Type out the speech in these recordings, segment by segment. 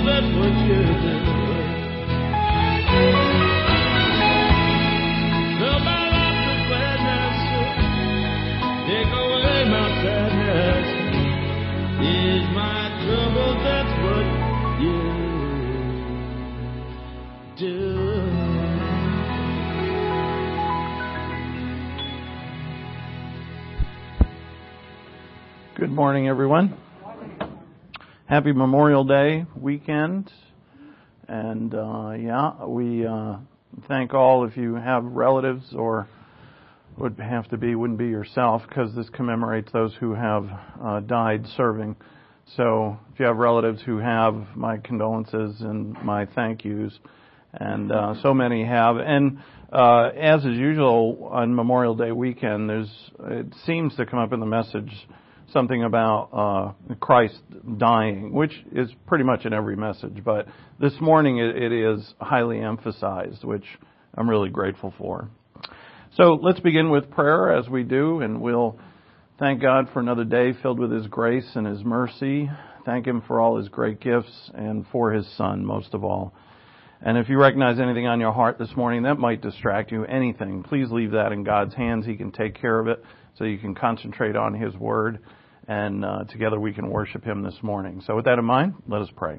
that's what you do. Fill my life with gladness, take away my sadness. Is my trouble, that's what you do. Good morning, everyone. Happy Memorial Day weekend. And we thank all if you have relatives, or wouldn't be yourself, because this commemorates those who have died serving. So if you have relatives who have, my condolences and my thank yous. And so many have. And as is usual on Memorial Day weekend, it seems to come up in the message something about Christ dying, which is pretty much in every message. But this morning it is highly emphasized, which I'm really grateful for. So let's begin with prayer, as we do, and we'll thank God for another day filled with His grace and His mercy. Thank Him for all His great gifts and for His Son, most of all. And if you recognize anything on your heart this morning that might distract you, anything, please leave that in God's hands. He can take care of it, so you can concentrate on His Word, and together we can worship Him this morning. So with that in mind, let us pray.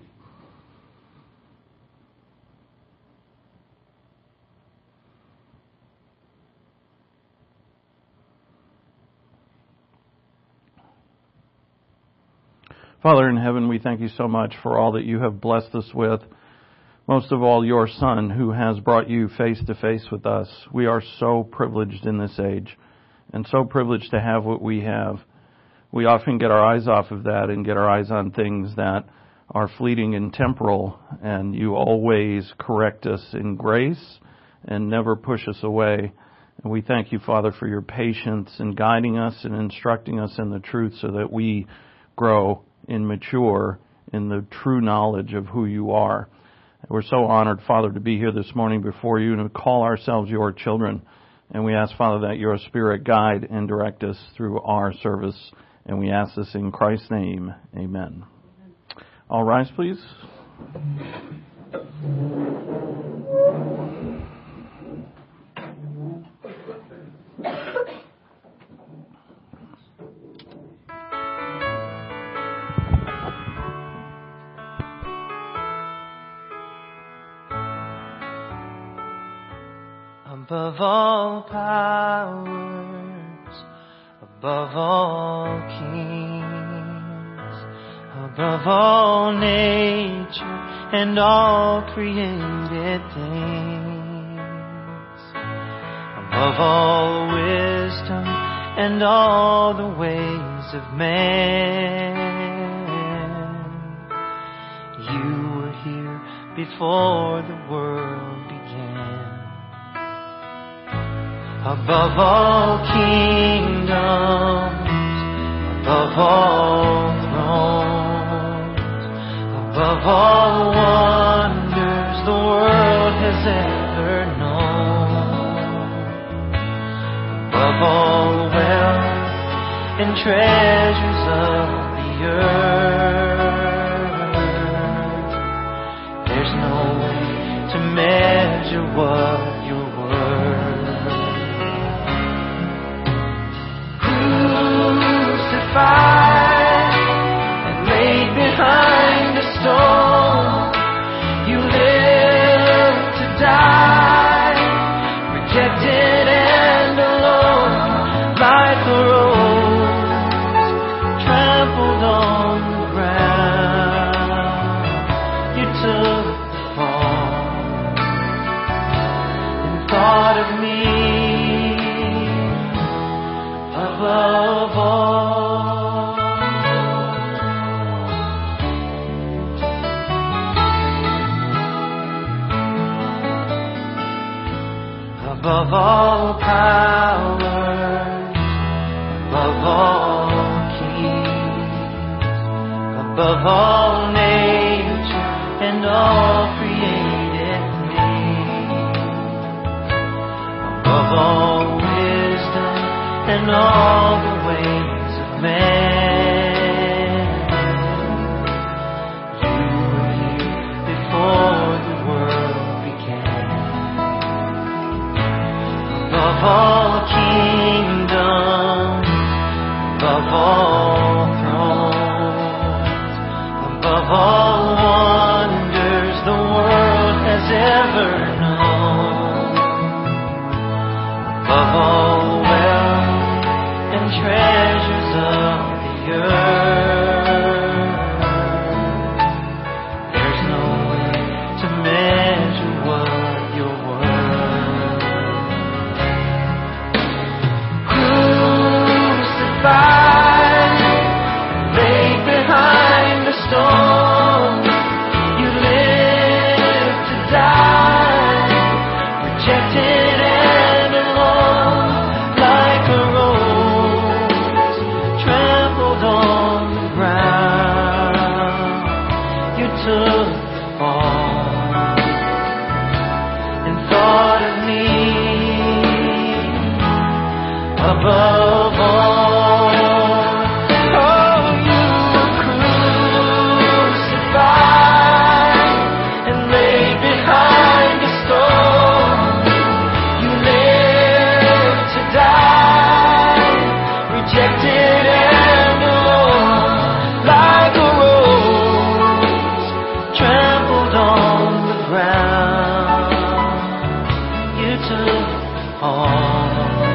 Father in heaven, we thank You so much for all that You have blessed us with. Most of all, Your Son, who has brought You face to face with us. We are so privileged in this age, and so privileged to have what we have. We often get our eyes off of that and get our eyes on things that are fleeting and temporal, and You always correct us in grace and never push us away. And we thank You, Father, for Your patience in guiding us and instructing us in the truth, so that we grow and mature in the true knowledge of who You are. We're so honored, Father, to be here this morning before You and to call ourselves Your children. And we ask, Father, that Your Spirit guide and direct us through our service. And we ask this in Christ's name. Amen. All rise, please. Above all powers, above all kings, above all nature and all created things, above all wisdom and all the ways of man, You were here before the world began. Above all kingdoms, above all thrones, above all wonders the world has ever known, above all wealth and treasures of the earth, there's no way to measure what You're worth. And laid behind a stone, You lived to die, rejected and alone, like a rose trampled on the ground. You took the fall and thought of me above all. Above all powers, above all kings, above all nature and all created things, above all wisdom and all the ways of man, You were all kingdoms, above all thrones, above all wonders the world has ever known, above all wealth and treasures of the earth. There's no way to measure what you're worth. Crucified, laid behind the stone, you lived to die, rejected and alone, like a rose trampled on the ground. You took the fall and thought of me above all. Oh, you were crucified and laid behind a stone. You lived to die, rejected and alone, like a rose trampled on the ground. You took all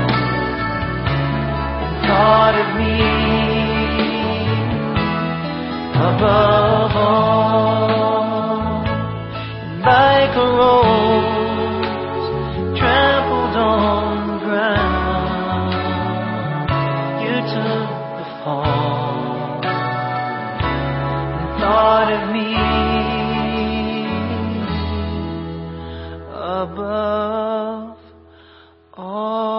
and thought of me above all, like a rose trampled on the ground. You took the fall and thought of me above all.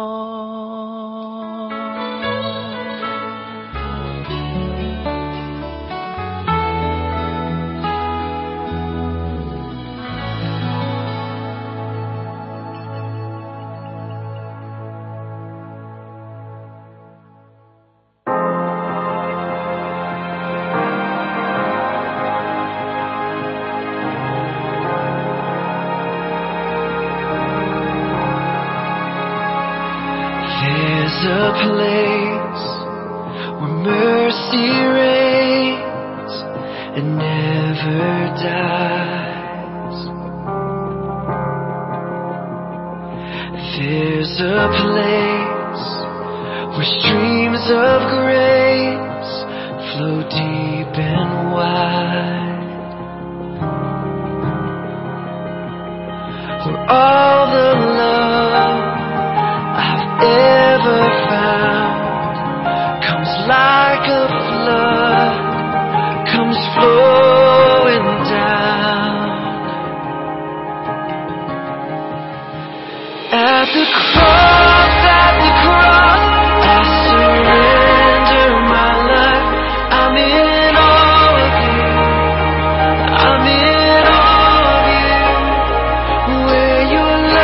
There's a place where mercy reigns and never dies. There's a place where streams of grace flow deep and wide, where all the love I've ever found comes like a flood, comes flowing down. At the cross, I surrender my life. I'm in all of you. I'm in all of you. Where your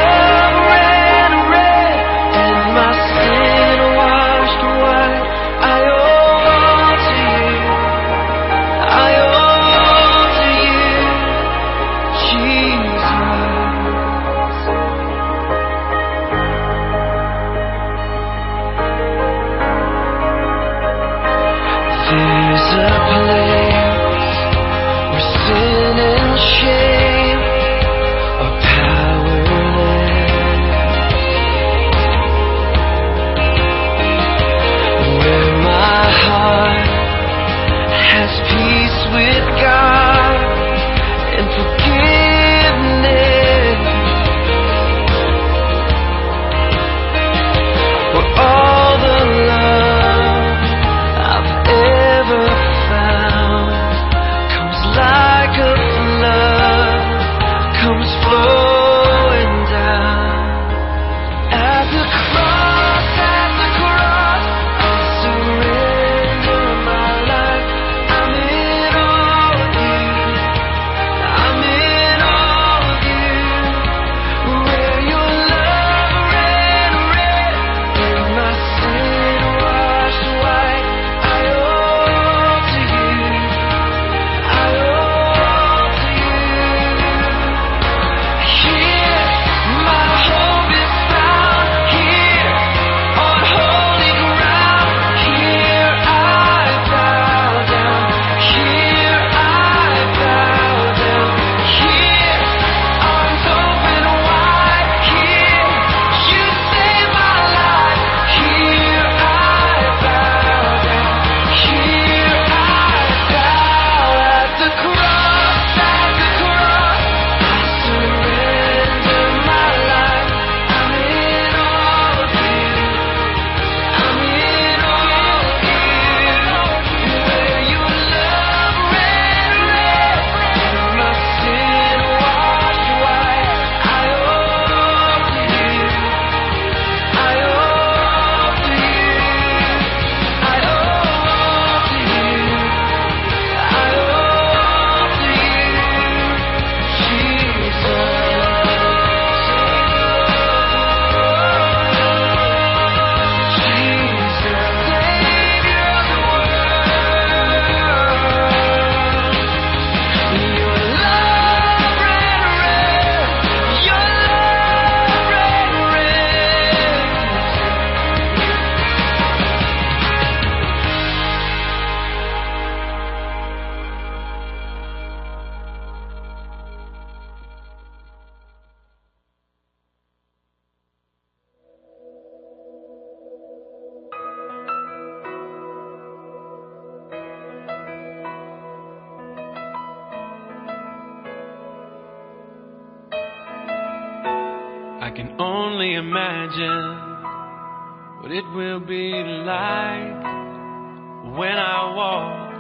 only imagine what it will be like when I walk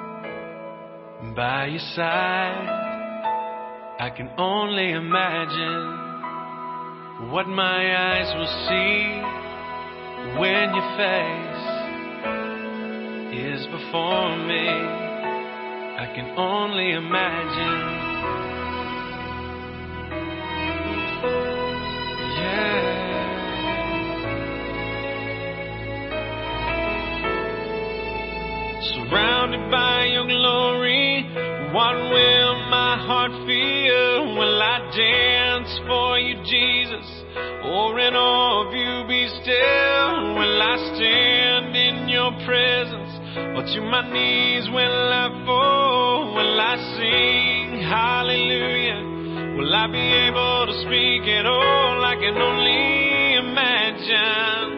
by your side. I can only imagine what my eyes will see when your face is before me. I can only imagine. Yeah. Surrounded by your glory, what will my heart feel? Will I dance for you, Jesus? Or in awe of you be still? Will I stand in your presence? Or to my knees will I fall? Will I sing hallelujah? Will I be able to speak at all? I can only imagine.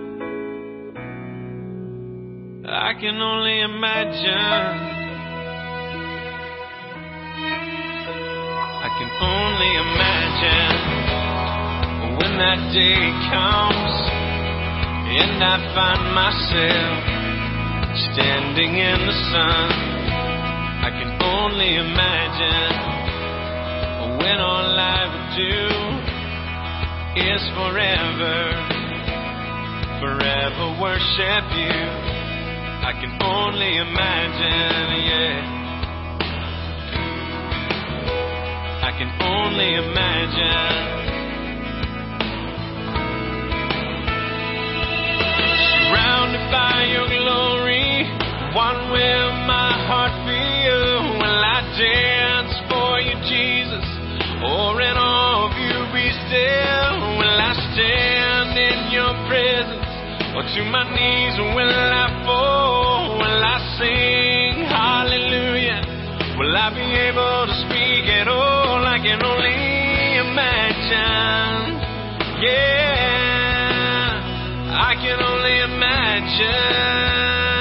I can only imagine. I can only imagine when that day comes and I find myself standing in the sun. I can only imagine when all I would do is forever worship you. I can only imagine, yeah. I can only imagine. Surrounded by your glory, what will my heart feel? Will I dance for you, Jesus? Or in awe of you be still? Will I stand in your presence? Or to my knees will I fall? Will I sing hallelujah? Will I be able to speak at all? I can only imagine. Yeah, I can only imagine.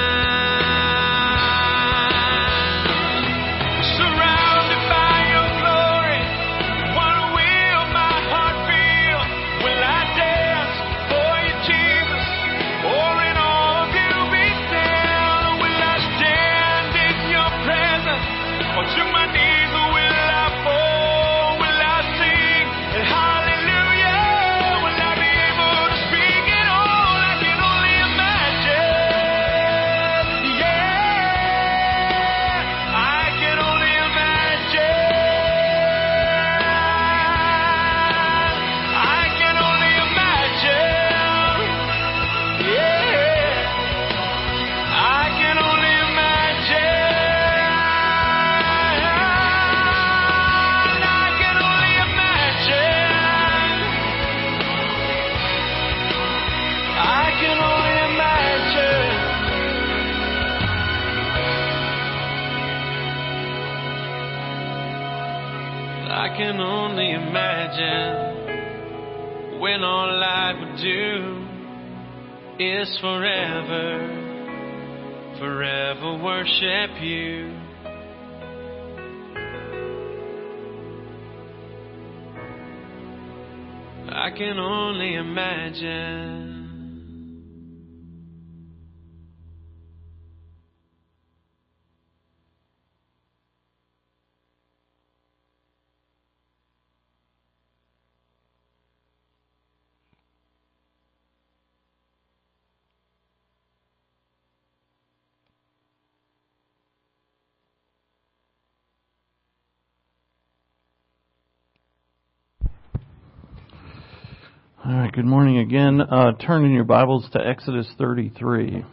Surrounded by your glory, what will my heart feel? Will I dance for you, Jesus? Or in awe of you be still? Will I stand in your presence? Or to my knees will I fall? Will I sing hallelujah? Will I be able to speak at all? I can only imagine. Yeah, I can only imagine. I can only imagine. Yeah, I can only imagine. I can only imagine. I can only imagine. I can only imagine when all I would do is forever worship you. I can only imagine. All right, good morning again. Turn in your Bibles to Exodus 33.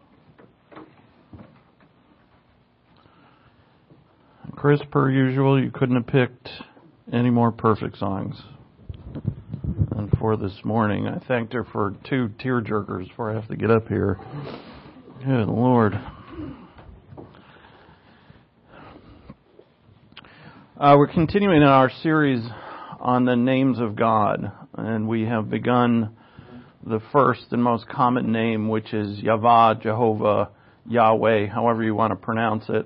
Chris, per usual, you couldn't have picked any more perfect songs than for this morning. I thanked her for 2 tearjerkers before I have to get up here. Good Lord. We're continuing in our series on the names of God, and we have begun the first and most common name, which is Yahweh, Jehovah, Yahweh, however you want to pronounce it.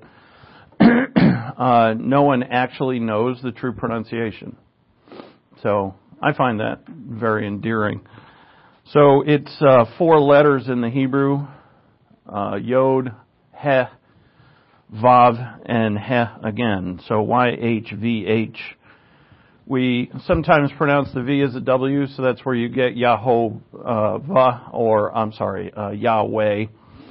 No one actually knows the true pronunciation. So I find that very endearing. So it's 4 letters in the Hebrew, Yod, He, Vav, and He again. So YHVH. We sometimes pronounce the V as a W, so that's where you get Yahovah, or Yahweh.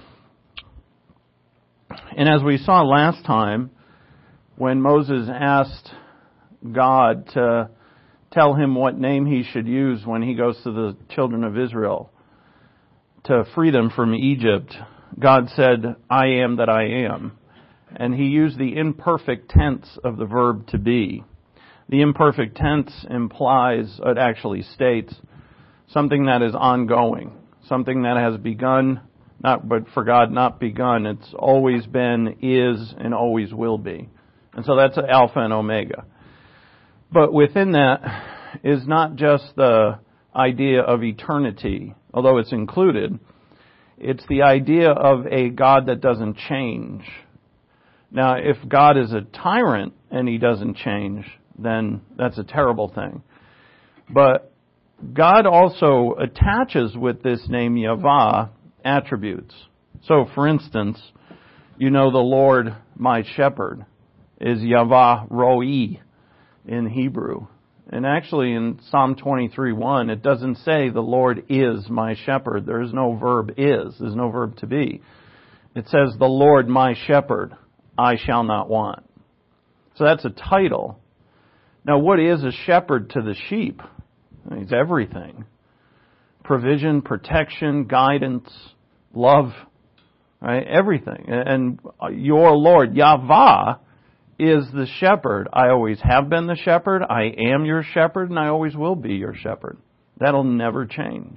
And as we saw last time, when Moses asked God to tell him what name he should use when he goes to the children of Israel to free them from Egypt, God said, I am that I am. And he used the imperfect tense of the verb to be. The imperfect tense implies, it actually states, something that is ongoing, something that has begun, but for God not begun. It's always been, is, and always will be. And so that's Alpha and Omega. But within that is not just the idea of eternity, although it's included. It's the idea of a God that doesn't change. Now, if God is a tyrant and he doesn't change, then that's a terrible thing. But God also attaches with this name Yahweh attributes. So, for instance, the Lord my shepherd is Yahweh Roi in Hebrew. And actually in Psalm 23:1, it doesn't say the Lord is my shepherd. There is no verb is. There's no verb to be. It says the Lord my shepherd, I shall not want. So that's a title. Now what is a shepherd to the sheep? He's everything. Provision, protection, guidance, love, right? Everything. And your Lord, Yahweh, is the shepherd. I always have been the shepherd. I am your shepherd, and I always will be your shepherd. That'll never change.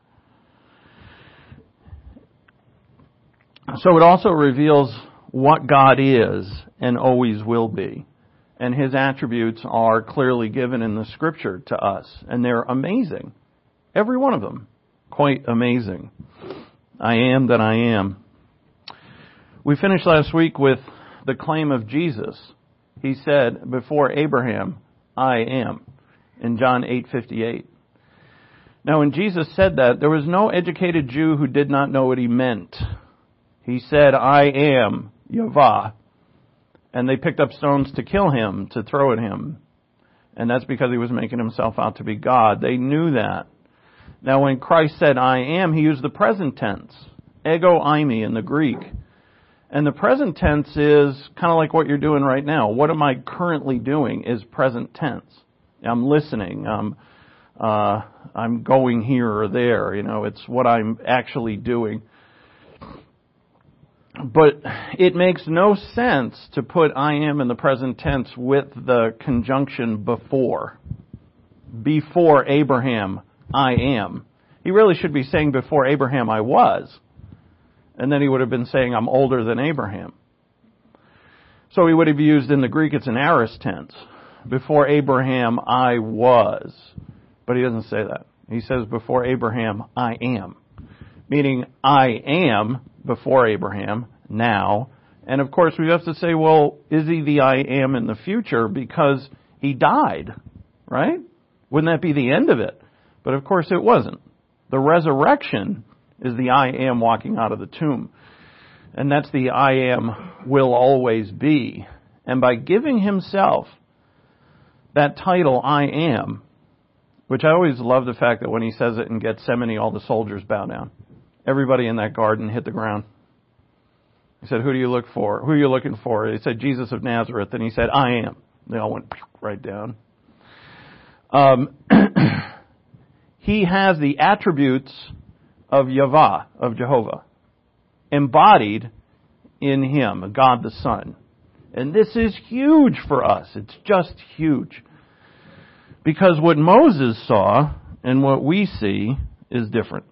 So it also reveals what God is and always will be. And His attributes are clearly given in the Scripture to us. And they're amazing. Every one of them. Quite amazing. I am that I am. We finished last week with the claim of Jesus. He said, before Abraham, I am, in John 8:58. Now, when Jesus said that, there was no educated Jew who did not know what He meant. He said, I am Yahweh. And they picked up stones to kill Him, to throw at Him. And that's because He was making Himself out to be God. They knew that. Now, when Christ said, I am, He used the present tense, ego eimi in the Greek. And the present tense is kind of like what you're doing right now. What am I currently doing is present tense. I'm listening. I'm going here or there. It's what I'm actually doing. But it makes no sense to put I am in the present tense with the conjunction before. Before Abraham, I am. He really should be saying before Abraham, I was. And then he would have been saying, I'm older than Abraham. So he would have used in the Greek, it's an aorist tense. Before Abraham, I was. But he doesn't say that. He says, before Abraham, I am. Meaning, I am before Abraham, now. And of course, we have to say, well, is he the I am in the future? Because he died, right? Wouldn't that be the end of it? But of course, it wasn't. The resurrection is the I am walking out of the tomb. And that's the I am will always be. And by giving himself that title, I am, which I always love the fact that when he says it in Gethsemane, all the soldiers bow down. Everybody in that garden hit the ground. He said, who do you look for? Who are you looking for? He said, Jesus of Nazareth. And he said, I am. They all went right down. He has the attributes of Yahweh, of Jehovah, embodied in Him, God the Son. And this is huge for us. It's just huge. Because what Moses saw and what we see is different.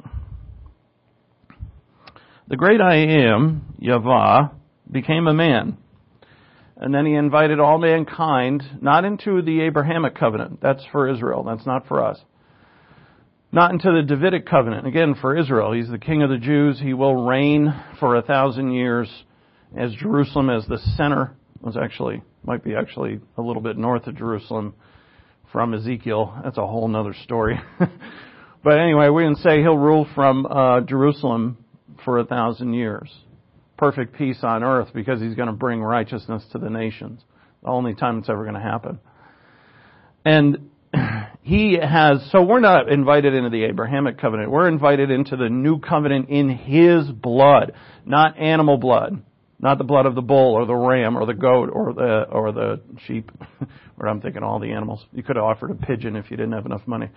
The great I am, Yahweh, became a man. And then He invited all mankind, not into the Abrahamic covenant. That's for Israel. That's not for us. Not into the Davidic covenant. Again, for Israel. He's the King of the Jews. He will reign for 1,000 years as Jerusalem as the center. Might be actually a little bit north of Jerusalem from Ezekiel. That's a whole nother story. But anyway, we can say he'll rule from Jerusalem for 1,000 years. Perfect peace on earth, because he's going to bring righteousness to the nations. The only time it's ever going to happen. And so we're not invited into the Abrahamic covenant. We're invited into the new covenant in his blood, not animal blood, not the blood of the bull or the ram or the goat or the sheep. Or I'm thinking all the animals. You could have offered a pigeon if you didn't have enough money.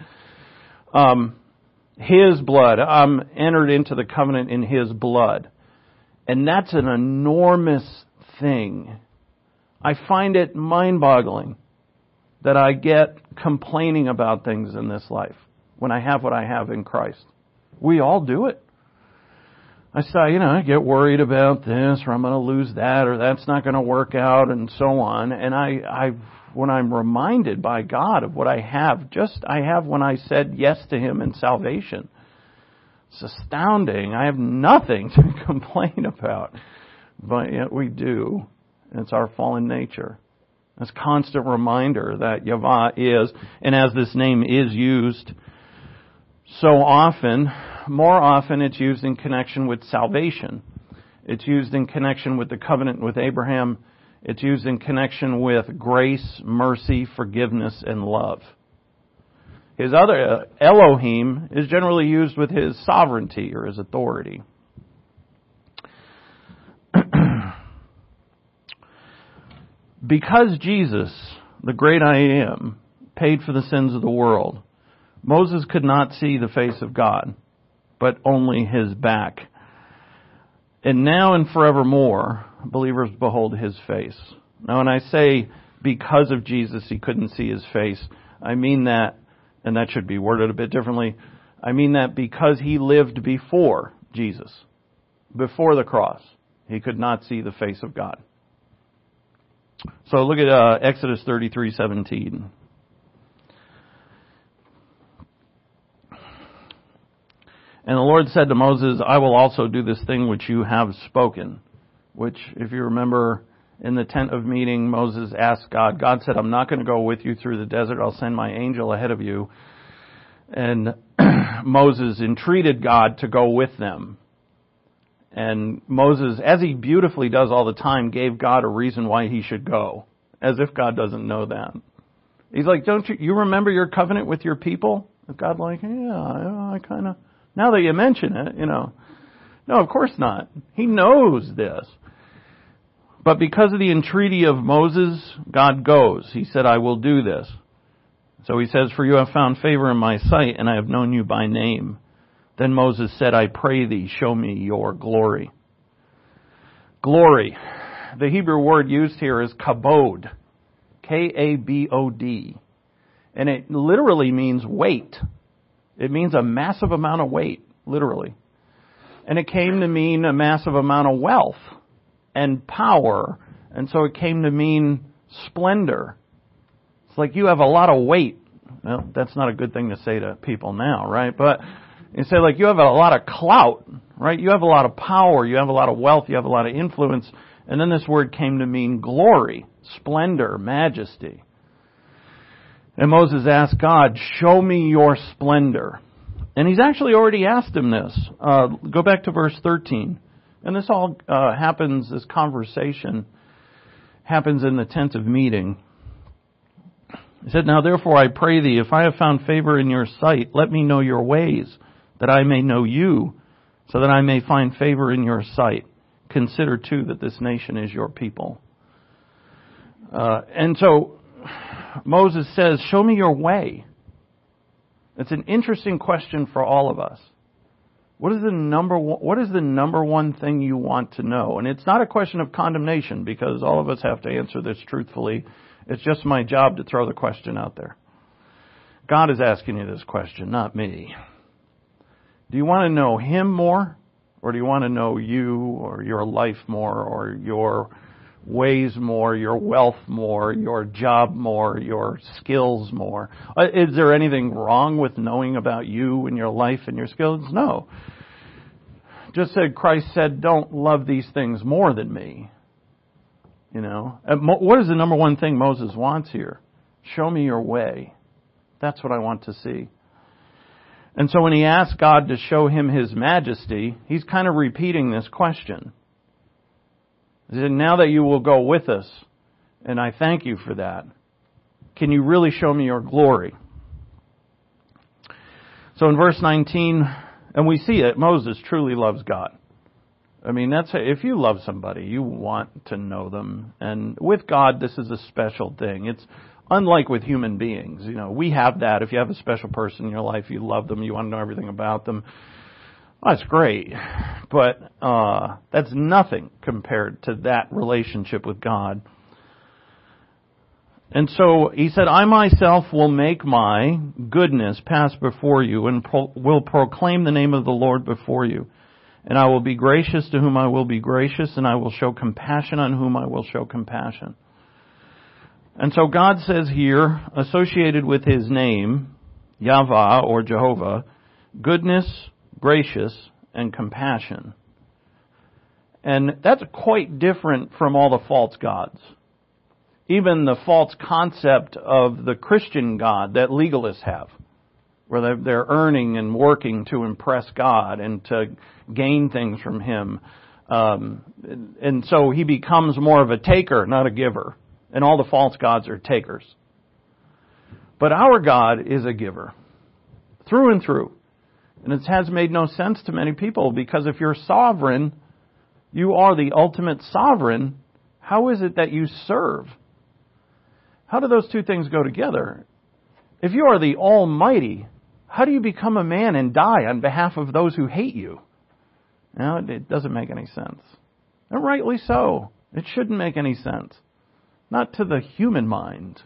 His blood. I'm entered into the covenant in his blood. And that's an enormous thing. I find it mind-boggling that I get complaining about things in this life when I have what I have in Christ. We all do it. I say, I get worried about this, or I'm going to lose that, or that's not going to work out, and so on. And when I'm reminded by God of what I have when I said yes to him in salvation, it's astounding. I have nothing to complain about, but yet we do. It's our fallen nature. This constant reminder that Yahweh is, and as this name is used so often, more often it's used in connection with salvation. It's used in connection with the covenant with Abraham. It's used in connection with grace, mercy, forgiveness, and love. His other, Elohim, is generally used with his sovereignty or his authority. Because Jesus, the great I am, paid for the sins of the world, Moses could not see the face of God, but only his back. And now and forevermore, believers behold his face. Now when I say because of Jesus he couldn't see his face, I mean that, and that should be worded a bit differently, I mean that because he lived before Jesus, before the cross, he could not see the face of God. So look at Exodus 33:17. And the Lord said to Moses, I will also do this thing which you have spoken. Which, if you remember, in the tent of meeting, Moses asked God. God said, I'm not going to go with you through the desert. I'll send my angel ahead of you. And Moses entreated God to go with them. And Moses, as he beautifully does all the time, gave God a reason why he should go. As if God doesn't know that. He's like, don't you remember your covenant with your people? And God like, yeah, I kind of, now that you mention it, No, of course not. He knows this. But because of the entreaty of Moses, God goes. He said, I will do this. So he says, for you have found favor in my sight, and I have known you by name. Then Moses said, I pray thee, show me your glory. Glory. The Hebrew word used here is kabod. K-A-B-O-D. And it literally means weight. It means a massive amount of weight, literally. And it came to mean a massive amount of wealth and power. And so it came to mean splendor. It's like you have a lot of weight. Well, that's not a good thing to say to people now, right? But you say like you have a lot of clout, right? You have a lot of power, you have a lot of wealth, you have a lot of influence. And then this word came to mean glory, splendor, majesty. And Moses asked God, show me your splendor. And he's actually already asked him this. Go back to verse 13. And this all happens, this conversation happens in the tent of meeting. He said, now therefore I pray thee, if I have found favor in your sight, let me know your ways, that I may know you, so that I may find favor in your sight. Consider too that this nation is your people. And so Moses says, show me your way. It's an interesting question for all of us. What is the number one thing you want to know? And it's not a question of condemnation, because all of us have to answer this truthfully. It's just my job to throw the question out there. God is asking you this question, not me. Do you want to know Him more? Or do you want to know you or your life more, or your ways more, your wealth more, your job more, your skills more? Is there anything wrong with knowing about you and your life and your skills? No. Just said, Christ said, don't love these things more than me. What is the number one thing Moses wants here? Show me your way. That's what I want to see. And so when he asks God to show him his majesty, he's kind of repeating this question. He said, now that you will go with us, and I thank you for that, can you really show me your glory? So in verse 19, and we see it, Moses truly loves God. I mean, if you love somebody, you want to know them. And with God, this is a special thing. It's unlike with human beings. You know, we have that. If you have a special person in your life, you love them, you want to know everything about them. Well, that's great. But that's nothing compared to that relationship with God. And so he said, I myself will make my goodness pass before you and will proclaim the name of the Lord before you. And I will be gracious to whom I will be gracious, and I will show compassion on whom I will show compassion. And so God says here, associated with his name, Yahweh or Jehovah, goodness, gracious, and compassion. And that's quite different from all the false gods. Even the false concept of the Christian God that legalists have, where they're earning and working to impress God and to gain things from him. And so he becomes more of a taker, not a giver. And all the false gods are takers. But our God is a giver, through and through. And it has made no sense to many people, because if you're sovereign, you are the ultimate sovereign, how is it that you serve? How do those two things go together? If you are the Almighty, how do you become a man and die on behalf of those who hate you? No, it doesn't make any sense. And rightly so. It shouldn't make any sense. Not to the human mind.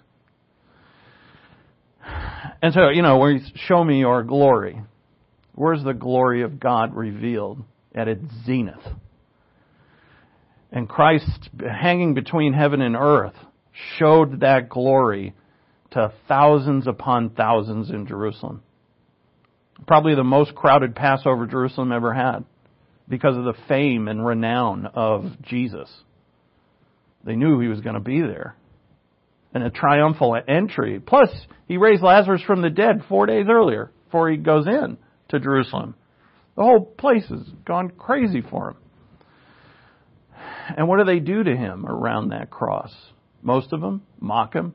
And so, where you show me your glory. Where's the glory of God revealed? At its zenith. And Christ, hanging between heaven and earth, showed that glory to thousands upon thousands in Jerusalem. Probably the most crowded Passover Jerusalem ever had, because of the fame and renown of Jesus. They knew he was going to be there. And a triumphal entry. Plus, he raised Lazarus from the dead 4 days earlier, before he goes in to Jerusalem. The whole place has gone crazy for him. And what do they do to him around that cross? Most of them mock him,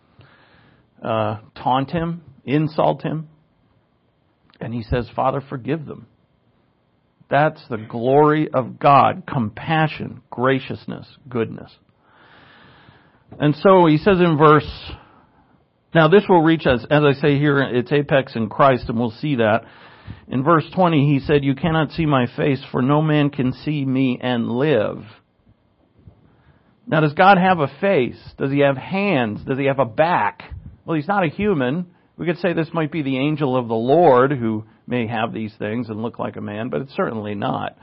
taunt him, insult him. And he says, Father, forgive them. That's the glory of God. Compassion, graciousness, goodness. And so he says in verse, now this will reach us, as I say here, its apex in Christ, and we'll see that. In verse 20, he said, you cannot see my face, for no man can see me and live. Now, does God have a face? Does he have hands? Does he have a back? Well, he's not a human. We could say this might be the angel of the Lord who may have these things and look like a man, but it's certainly not.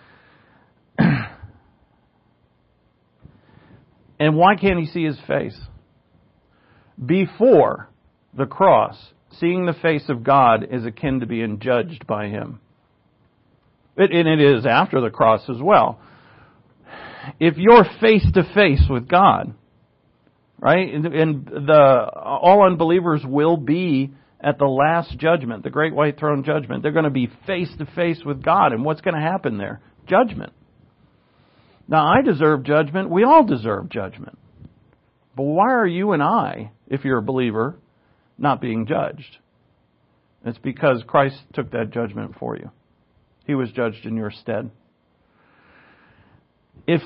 And why can't he see his face? Before the cross, seeing the face of God is akin to being judged by him. And it is after the cross as well. If you're face to face with God, right? And all unbelievers will be at the last judgment, the great white throne judgment. They're going to be face to face with God. And what's going to happen there? Judgment. Now, I deserve judgment. We all deserve judgment. But why are you and I, if you're a believer, not being judged? It's because Christ took that judgment for you. He was judged in your stead. Is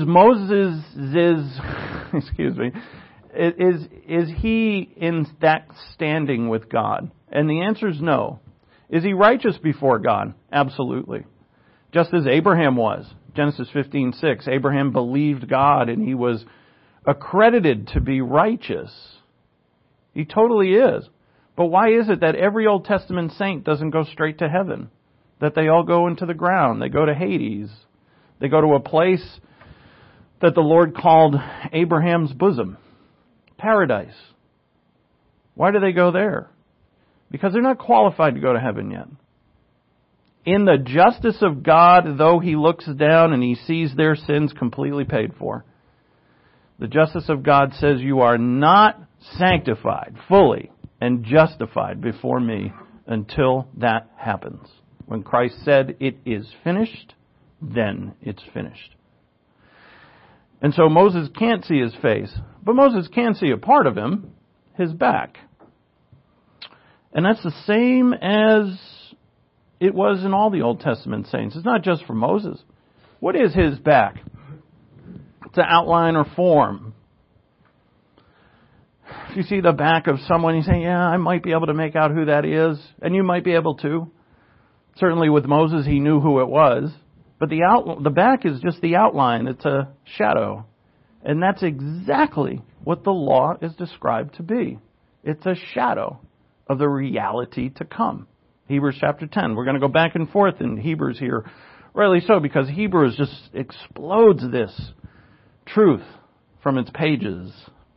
he in that standing with God? And the answer is no. Is he righteous before God? Absolutely. Just as Abraham was. Genesis 15:6. Abraham believed God and he was accredited to be righteous. He totally is. But why is it that every Old Testament saint doesn't go straight to heaven? That they all go into the ground. They go to Hades. They go to a place that the Lord called Abraham's bosom. Paradise. Why do they go there? Because they're not qualified to go to heaven yet. In the justice of God, though he looks down and he sees their sins completely paid for, the justice of God says you are not sanctified fully and justified before me until that happens. When Christ said, "It is finished," then it's finished. And so Moses can't see his face, but Moses can see a part of him, his back. And that's the same as it was in all the Old Testament saints. It's not just for Moses. What is his back? It's an outline or form. If you see the back of someone, you say, yeah, I might be able to make out who that is. And you might be able to. Certainly with Moses, he knew who it was. But the back is just the outline. It's a shadow. And that's exactly what the law is described to be. It's a shadow of the reality to come. Hebrews chapter 10. We're going to go back and forth in Hebrews here. Rightly so, because Hebrews just explodes this truth from its pages.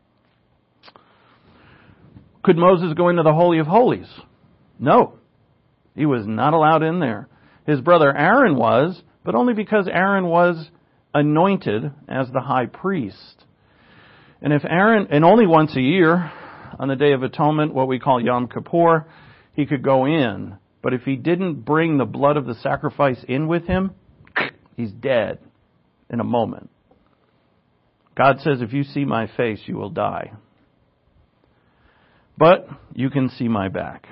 Could Moses go into the Holy of Holies? No. He was not allowed in there. His brother Aaron was, but only because Aaron was anointed as the high priest. And if Aaron, and only once a year, on the Day of Atonement, what we call Yom Kippur, he could go in. But if he didn't bring the blood of the sacrifice in with him, he's dead in a moment. God says, if you see my face, you will die. But you can see my back.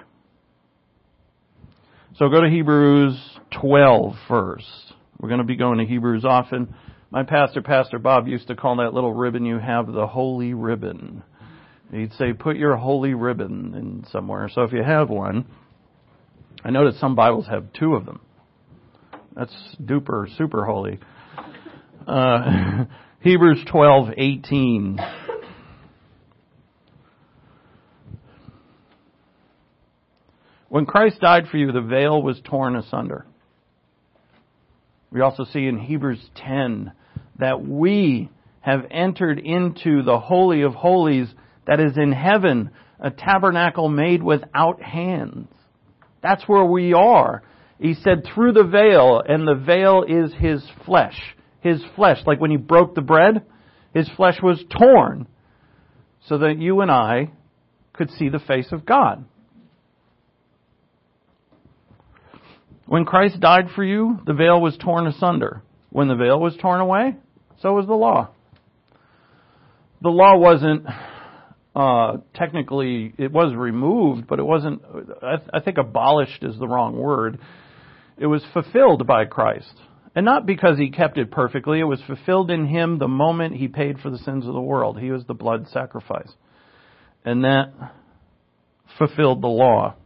So go to Hebrews 12 first. We're going to be going to Hebrews often. My pastor, Pastor Bob, used to call that little ribbon you have the holy ribbon. He'd say, put your holy ribbon in somewhere. So if you have one, I notice some Bibles have two of them. That's super holy. Hebrews 12:18. When Christ died for you, the veil was torn asunder. We also see in Hebrews 10 that we have entered into the Holy of Holies that is in heaven, a tabernacle made without hands. That's where we are. He said through the veil, and the veil is His flesh. His flesh, like when He broke the bread, His flesh was torn so that you and I could see the face of God. When Christ died for you, the veil was torn asunder. When the veil was torn away, so was the law. The law wasn't technically, it was removed, but it wasn't, I think abolished is the wrong word. It was fulfilled by Christ. And not because He kept it perfectly. It was fulfilled in Him the moment He paid for the sins of the world. He was the blood sacrifice. And that fulfilled the law.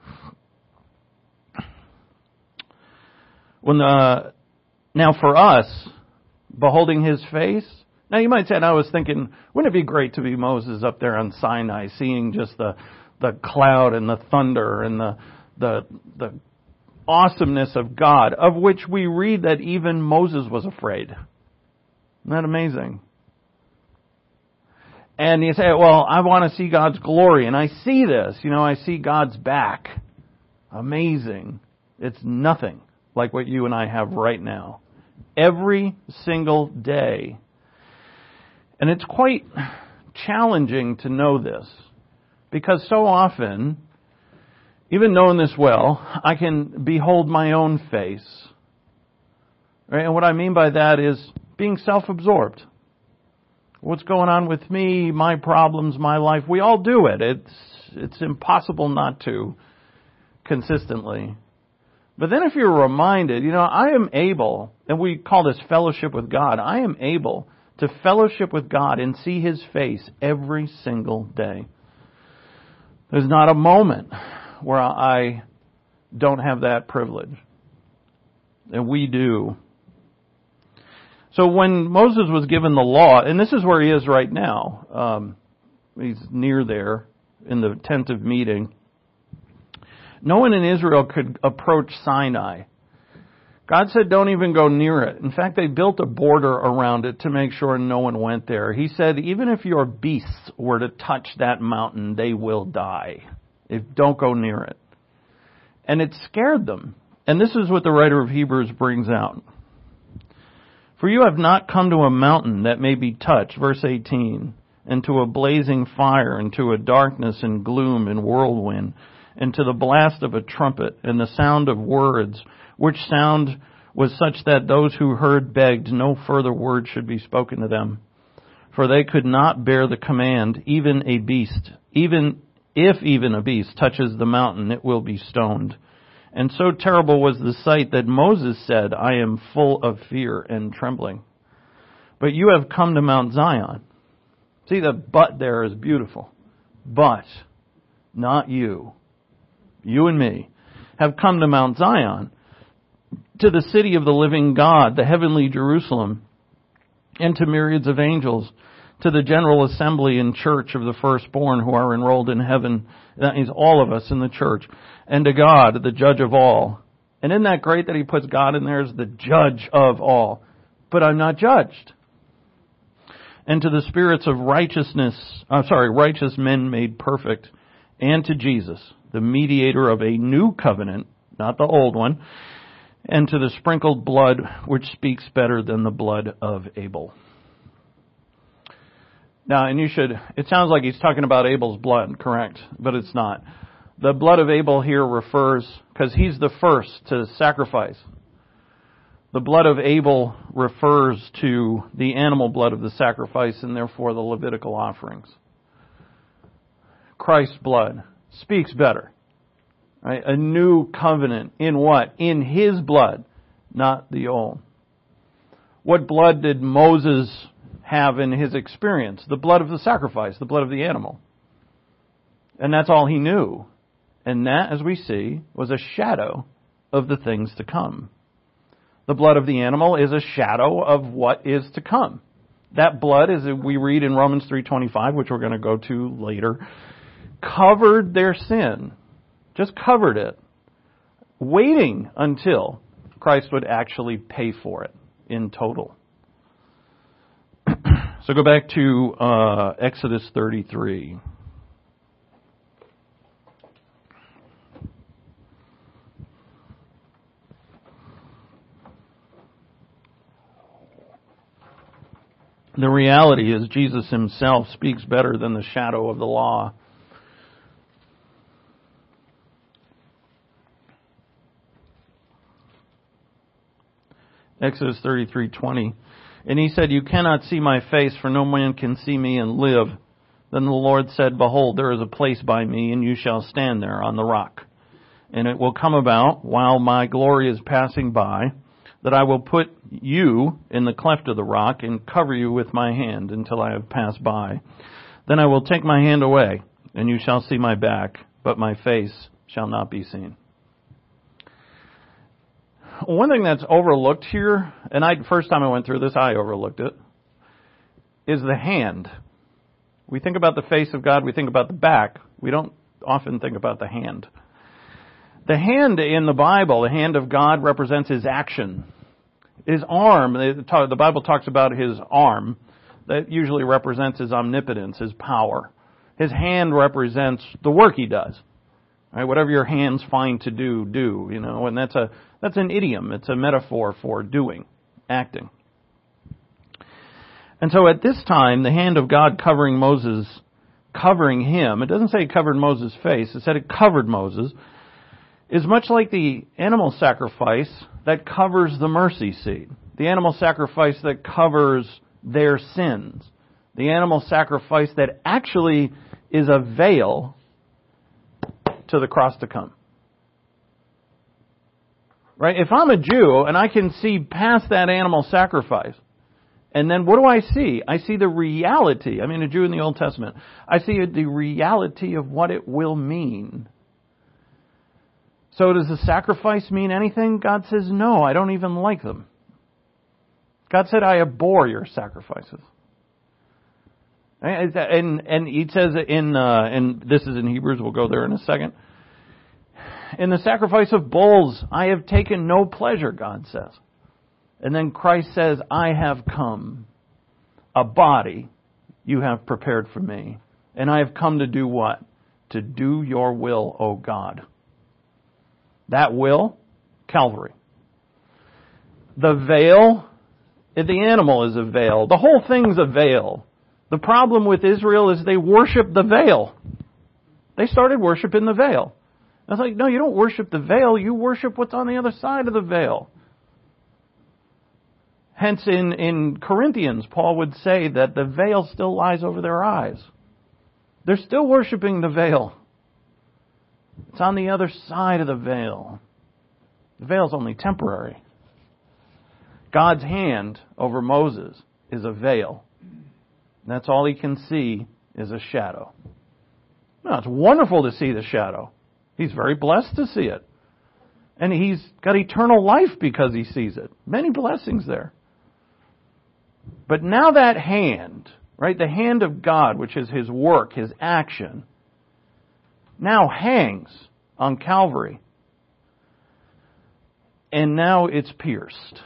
Now for us, beholding His face, now you might say, and I was thinking, wouldn't it be great to be Moses up there on Sinai, seeing just the cloud and the thunder and the awesomeness of God, of which we read that even Moses was afraid. Isn't that amazing? And you say, well, I want to see God's glory, and I see this, I see God's back. Amazing. It's nothing like what you and I have right now. Every single day. And it's quite challenging to know this, because so often, even knowing this well, I can behold my own face. Right? And what I mean by that is being self-absorbed. What's going on with me, my problems, my life, we all do it. It's impossible not to consistently. But then if you're reminded, I am able, and we call this fellowship with God, I am able to fellowship with God and see His face every single day. There's not a moment where I don't have that privilege. And we do. So when Moses was given the law, and this is where he is right now, he's near there in the tent of meeting. No one in Israel could approach Sinai. God said, don't even go near it. In fact, they built a border around it to make sure no one went there. He said, even if your beasts were to touch that mountain, they will die. Don't go near it. And it scared them. And this is what the writer of Hebrews brings out. For you have not come to a mountain that may be touched, verse 18, and to a blazing fire, and to a darkness and gloom and whirlwind, and to the blast of a trumpet, and the sound of words, which sound was such that those who heard begged no further word should be spoken to them. For they could not bear the command, even a beast, even if a beast touches the mountain, it will be stoned. And so terrible was the sight that Moses said, I am full of fear and trembling. But you have come to Mount Zion. See, the but there is beautiful. But, not you. You and me have come to Mount Zion, to the city of the living God, the heavenly Jerusalem, and to myriads of angels, to the general assembly and church of the firstborn who are enrolled in heaven. That means all of us in the church. And to God, the judge of all. And isn't that great that he puts God in there as the judge of all? But I'm not judged. And to the spirits of righteous men made perfect. And to Jesus, the mediator of a new covenant, not the old one. And to the sprinkled blood, which speaks better than the blood of Abel. Now, it sounds like he's talking about Abel's blood, correct? But it's not. The blood of Abel here refers, because he's the first to sacrifice. The blood of Abel refers to the animal blood of the sacrifice and therefore the Levitical offerings. Christ's blood speaks better. Right? A new covenant in what? In his blood, not the old. What blood did Moses have in his experience? The blood of the sacrifice, the blood of the animal. And that's all he knew. And that, as we see, was a shadow of the things to come. The blood of the animal is a shadow of what is to come. That blood, as we read in Romans 3:25, which we're going to go to later, covered their sin. Just covered it. Waiting until Christ would actually pay for it in total. So go back to Exodus 33. The reality is Jesus himself speaks better than the shadow of the law. Exodus 33:20. And he said, you cannot see my face, for no man can see me and live. Then the Lord said, behold, there is a place by me, and you shall stand there on the rock. And it will come about, while my glory is passing by, that I will put you in the cleft of the rock and cover you with my hand until I have passed by. Then I will take my hand away, and you shall see my back, but my face shall not be seen. One thing that's overlooked here, and first time I went through this, I overlooked it, is the hand. We think about the face of God, we think about the back. We don't often think about the hand. The hand in the Bible, the hand of God, represents his action. His arm, the Bible talks about his arm. That usually represents his omnipotence, his power. His hand represents the work he does. Right? Whatever your hands find to do, you know, and that's an idiom. It's a metaphor for doing, acting. And so at this time, the hand of God covering Moses, covering him, it doesn't say it covered Moses' face, it said it covered Moses, is much like the animal sacrifice that covers the mercy seat. The animal sacrifice that covers their sins. The animal sacrifice that actually is a veil to the cross to come. Right? If I'm a Jew and I can see past that animal sacrifice, and then what do I see? I see the reality. I mean, a Jew in the Old Testament. I see the reality of what it will mean. So does the sacrifice mean anything? God says, no, I don't even like them. God said, I abhor your sacrifices. And he says and this is in Hebrews, we'll go there in a second. In the sacrifice of bulls, I have taken no pleasure, God says. And then Christ says, I have come. A body you have prepared for me. And I have come to do what? To do your will, O God. That will, Calvary. The veil, the animal is a veil. The whole thing's a veil. The problem with Israel is they worship the veil. They started worshiping the veil. I was like, no, you don't worship the veil. You worship what's on the other side of the veil. Hence, in Corinthians, Paul would say that the veil still lies over their eyes. They're still worshiping the veil. It's on the other side of the veil. The veil's only temporary. God's hand over Moses is a veil. That's all he can see is a shadow. Now, it's wonderful to see the shadow. He's very blessed to see it. And he's got eternal life because he sees it. Many blessings there. But now that hand, right, the hand of God, which is his work, his action, now hangs on Calvary. And now it's pierced.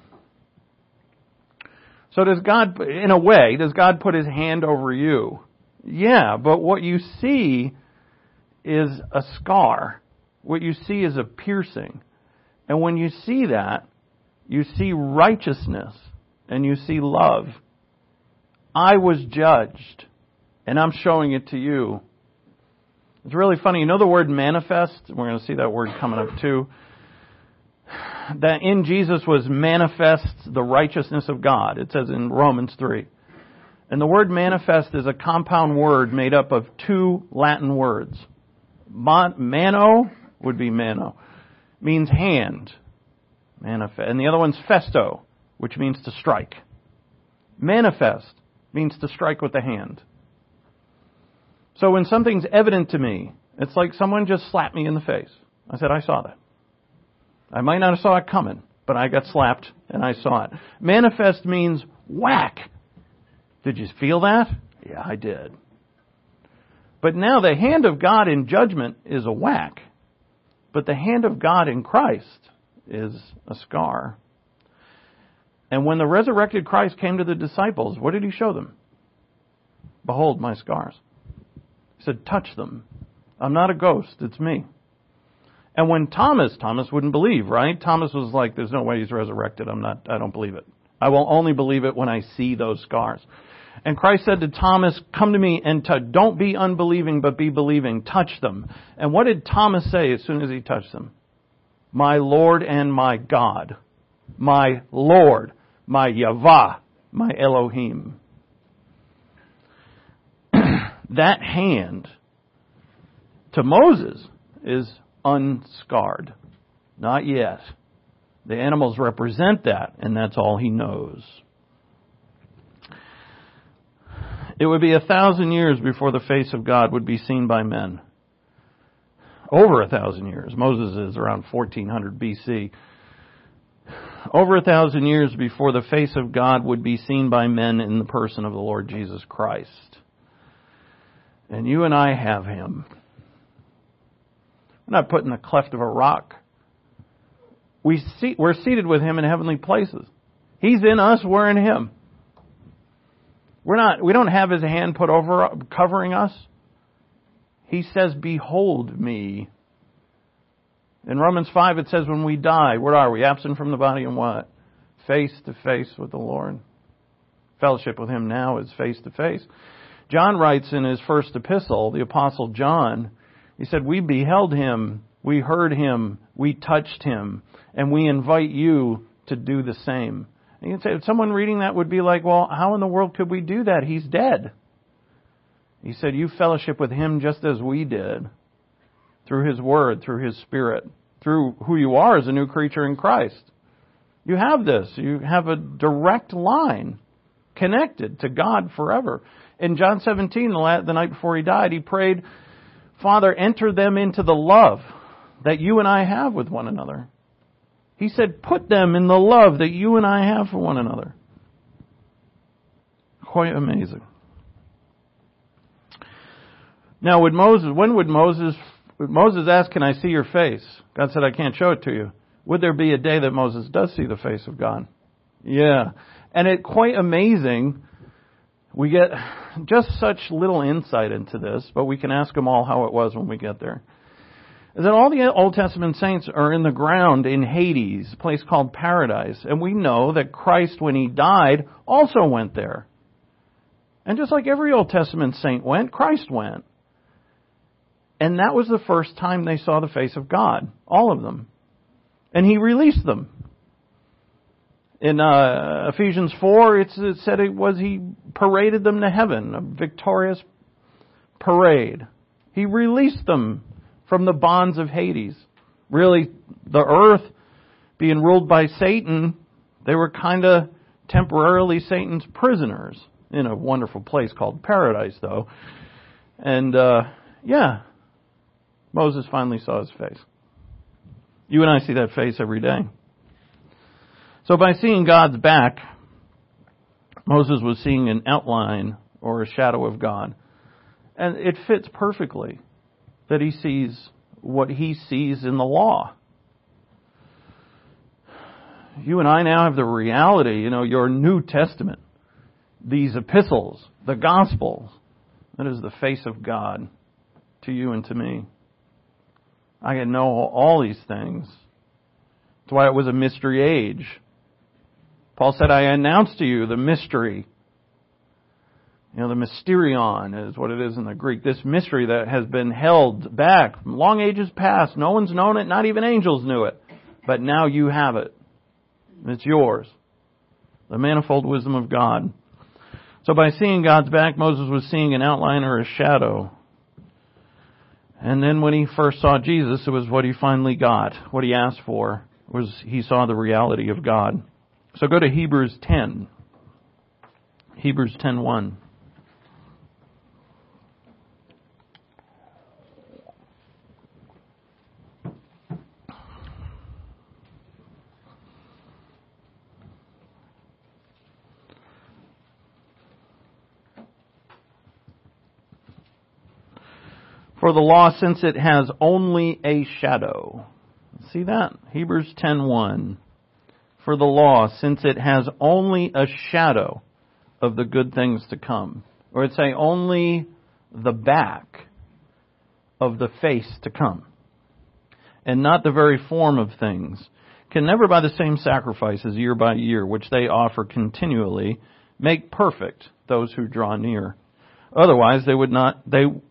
So does God, in a way, does God put his hand over you? Yeah, but what you see is a scar. What you see is a piercing. And when you see that, you see righteousness and you see love. I was judged, and I'm showing it to you. It's really funny. You know the word manifest? We're going to see that word coming up too. That in Jesus was manifest the righteousness of God. It says in Romans 3. And the word manifest is a compound word made up of two Latin words. Mano would be mano, means hand. Manifest. And the other one's festo, which means to strike. Manifest means to strike with the hand. So when something's evident to me, it's like someone just slapped me in the face. I said, I saw that. I might not have saw it coming, but I got slapped and I saw it. Manifest means whack. Did you feel that? Yeah, I did. But now the hand of God in judgment is a whack. But the hand of God in Christ is a scar. And when the resurrected Christ came to the disciples, what did he show them? Behold my scars. He said, touch them. I'm not a ghost, it's me. And when Thomas wouldn't believe, right? Thomas was like, there's no way he's resurrected. I don't believe it. I will only believe it when I see those scars. And Christ said to Thomas, come to me and touch. Don't be unbelieving, but be believing. Touch them. And what did Thomas say as soon as he touched them? My Lord and my God. My Lord. My Yavah. My Elohim. That hand to Moses is unscarred. Not yet. The animals represent that, and that's all he knows. It would be 1,000 years before the face of God would be seen by men. Over 1,000 years. Moses is around 1400 BC. Over 1,000 years before the face of God would be seen by men in the person of the Lord Jesus Christ. And you and I have him. We're not put in the cleft of a rock. We're seated with him in heavenly places. He's in us, we're in him. We don't have his hand put over, covering us. He says, behold me. In Romans 5 it says when we die, what are we? Absent from the body and what? Face to face with the Lord. Fellowship with him now is face to face. John writes in his first epistle, the Apostle John, he said, we beheld him, we heard him, we touched him, and we invite you to do the same. And you can say, if someone reading that would be like, well, how in the world could we do that? He's dead. He said, you fellowship with him just as we did, through his word, through his spirit, through who you are as a new creature in Christ. You have this. You have a direct line connected to God forever. In John 17, the night before he died, he prayed, Father, enter them into the love that you and I have with one another. He said, put them in the love that you and I have for one another. Quite amazing. Now, when would Moses ask, can I see your face? God said, I can't show it to you. Would there be a day that Moses does see the face of God? Yeah. And it's quite amazing. We get just such little insight into this, but we can ask them all how it was when we get there. Is that all the Old Testament saints are in the ground in Hades, a place called paradise. And we know that Christ, when he died, also went there. And just like every Old Testament saint went, Christ went. And that was the first time they saw the face of God, all of them. And He released them. In Ephesians 4, it said He paraded them to heaven, a victorious parade. He released them from the bonds of Hades. Really, the earth being ruled by Satan, they were kind of temporarily Satan's prisoners in a wonderful place called paradise, though. And, Moses finally saw His face. You and I see that face every day. So by seeing God's back, Moses was seeing an outline or a shadow of God. And it fits perfectly that he sees what he sees in the law. You and I now have the reality, your New Testament, these epistles, the Gospels, that is the face of God to you and to me. I can know all these things. That's why it was a mystery age. Paul said, I announced to you the mystery. The mysterion is what it is in the Greek. This mystery that has been held back from long ages past. No one's known it, not even angels knew it. But now you have it. It's yours. The manifold wisdom of God. So by seeing God's back, Moses was seeing an outline or a shadow. And then when he first saw Jesus, it was what he finally got. What he asked for was he saw the reality of God. So go to Hebrews 10. Hebrews 10:1. For the law, since it has only a shadow. See that? Hebrews 10:1. For the law, since it has only a shadow of the good things to come. Or it'd say only the back of the face to come. And not the very form of things. Can never by the same sacrifices year by year, which they offer continually, make perfect those who draw near. Otherwise they would not,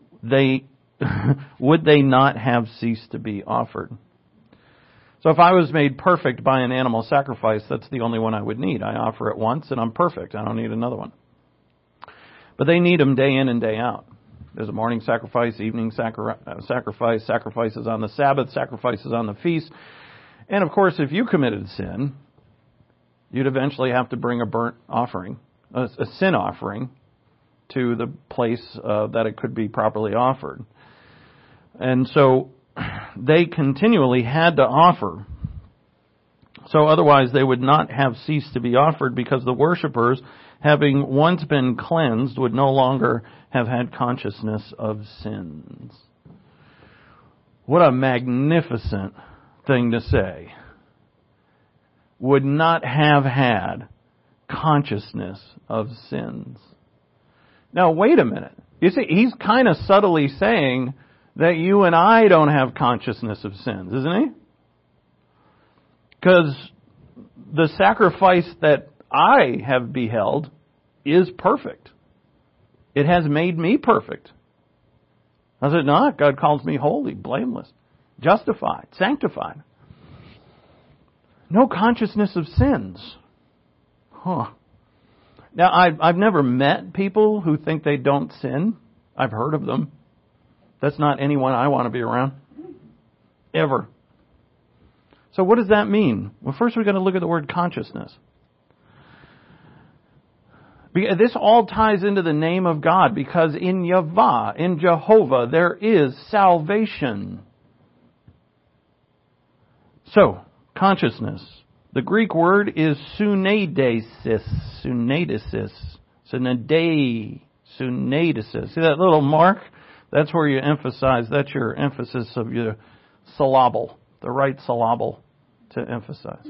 would they not have ceased to be offered? So if I was made perfect by an animal sacrifice, that's the only one I would need. I offer it once and I'm perfect. I don't need another one. But they need them day in and day out. There's a morning sacrifice, evening sacrifice, sacrifices on the Sabbath, sacrifices on the feast. And of course, if you committed sin, you'd eventually have to bring a burnt offering, a sin offering, to the place that it could be properly offered. And so they continually had to offer. So otherwise they would not have ceased to be offered, because the worshipers, having once been cleansed, would no longer have had consciousness of sins. What a magnificent thing to say. Would not have had consciousness of sins. Now wait a minute. You see, he's kind of subtly saying that you and I don't have consciousness of sins, isn't he? Because the sacrifice that I have beheld is perfect. It has made me perfect. Has it not? God calls me holy, blameless, justified, sanctified. No consciousness of sins. Now, I've never met people who think they don't sin. I've heard of them. That's not anyone I want to be around. Ever. So what does that mean? Well, first we're going to look at the word consciousness. This all ties into the name of God, because in Yahweh, in Jehovah, there is salvation. So, consciousness. The Greek word is sunedesis. Sunedesis. Sunedesis. See that little mark? That's where you emphasize, that's your emphasis of your syllable, the right syllable to emphasize.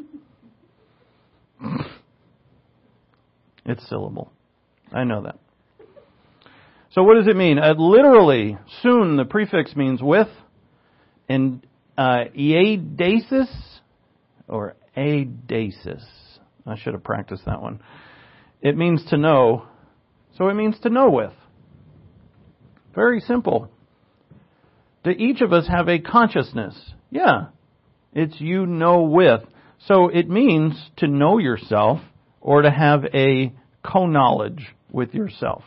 It's syllable. I know that. So what does it mean? Literally, soon, the prefix means with, and eidesis, or eidesis. I should have practiced that one. It means to know, So it means to know with. Very simple. Do each of us have a consciousness? Yeah. It's you know with. So it means to know yourself or to have a co-knowledge with yourself.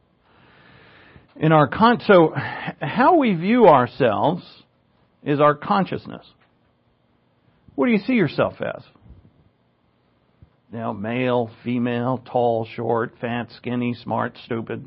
So how we view ourselves is our consciousness. What do you see yourself as? Male, female, tall, short, fat, skinny, smart, stupid.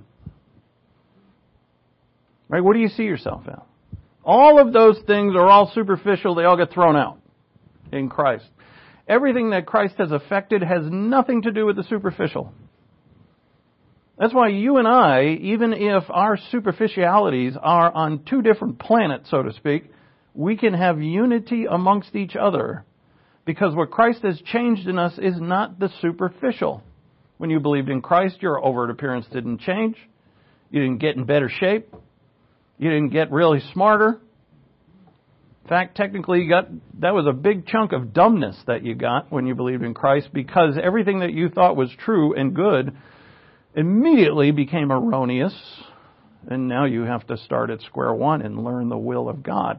Right? What do you see yourself as? All of those things are all superficial. They all get thrown out in Christ. Everything that Christ has affected has nothing to do with the superficial. That's why you and I, even if our superficialities are on two different planets, so to speak, we can have unity amongst each other. Because what Christ has changed in us is not the superficial. When you believed in Christ, your overt appearance didn't change. You didn't get in better shape. You didn't get really smarter. In fact, technically, that was a big chunk of dumbness that you got when you believed in Christ, because everything that you thought was true and good immediately became erroneous, and now you have to start at square one and learn the will of God.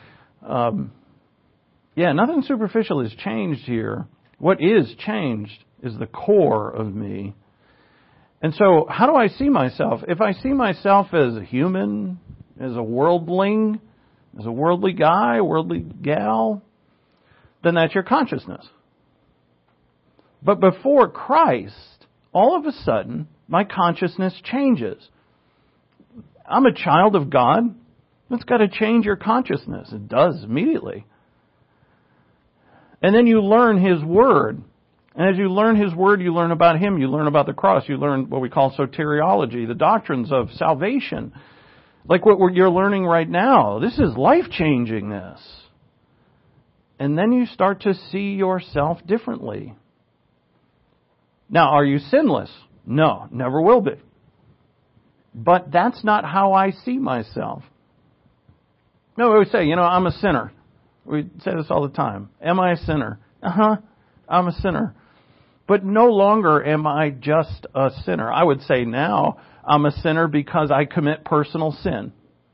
Nothing superficial has changed here. What is changed is the core of me. And so, how do I see myself? If I see myself as a human, as a worldling, as a worldly guy, worldly gal, then that's your consciousness. But before Christ, all of a sudden, my consciousness changes. I'm a child of God. That's got to change your consciousness. It does immediately. And then you learn His Word. And as you learn His Word, you learn about Him. You learn about the cross. You learn what we call soteriology, the doctrines of salvation. Like what you're learning right now. This is life-changing, this. And then you start to see yourself differently. Now, are you sinless? No, never will be. But that's not how I see myself. No, we say, I'm a sinner. We say this all the time. Am I a sinner? I'm a sinner. But no longer am I just a sinner. I would say now I'm a sinner because I commit personal sin.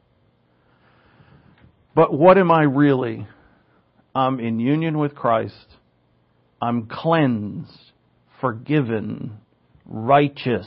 But what am I really? I'm in union with Christ. I'm cleansed, forgiven, righteous.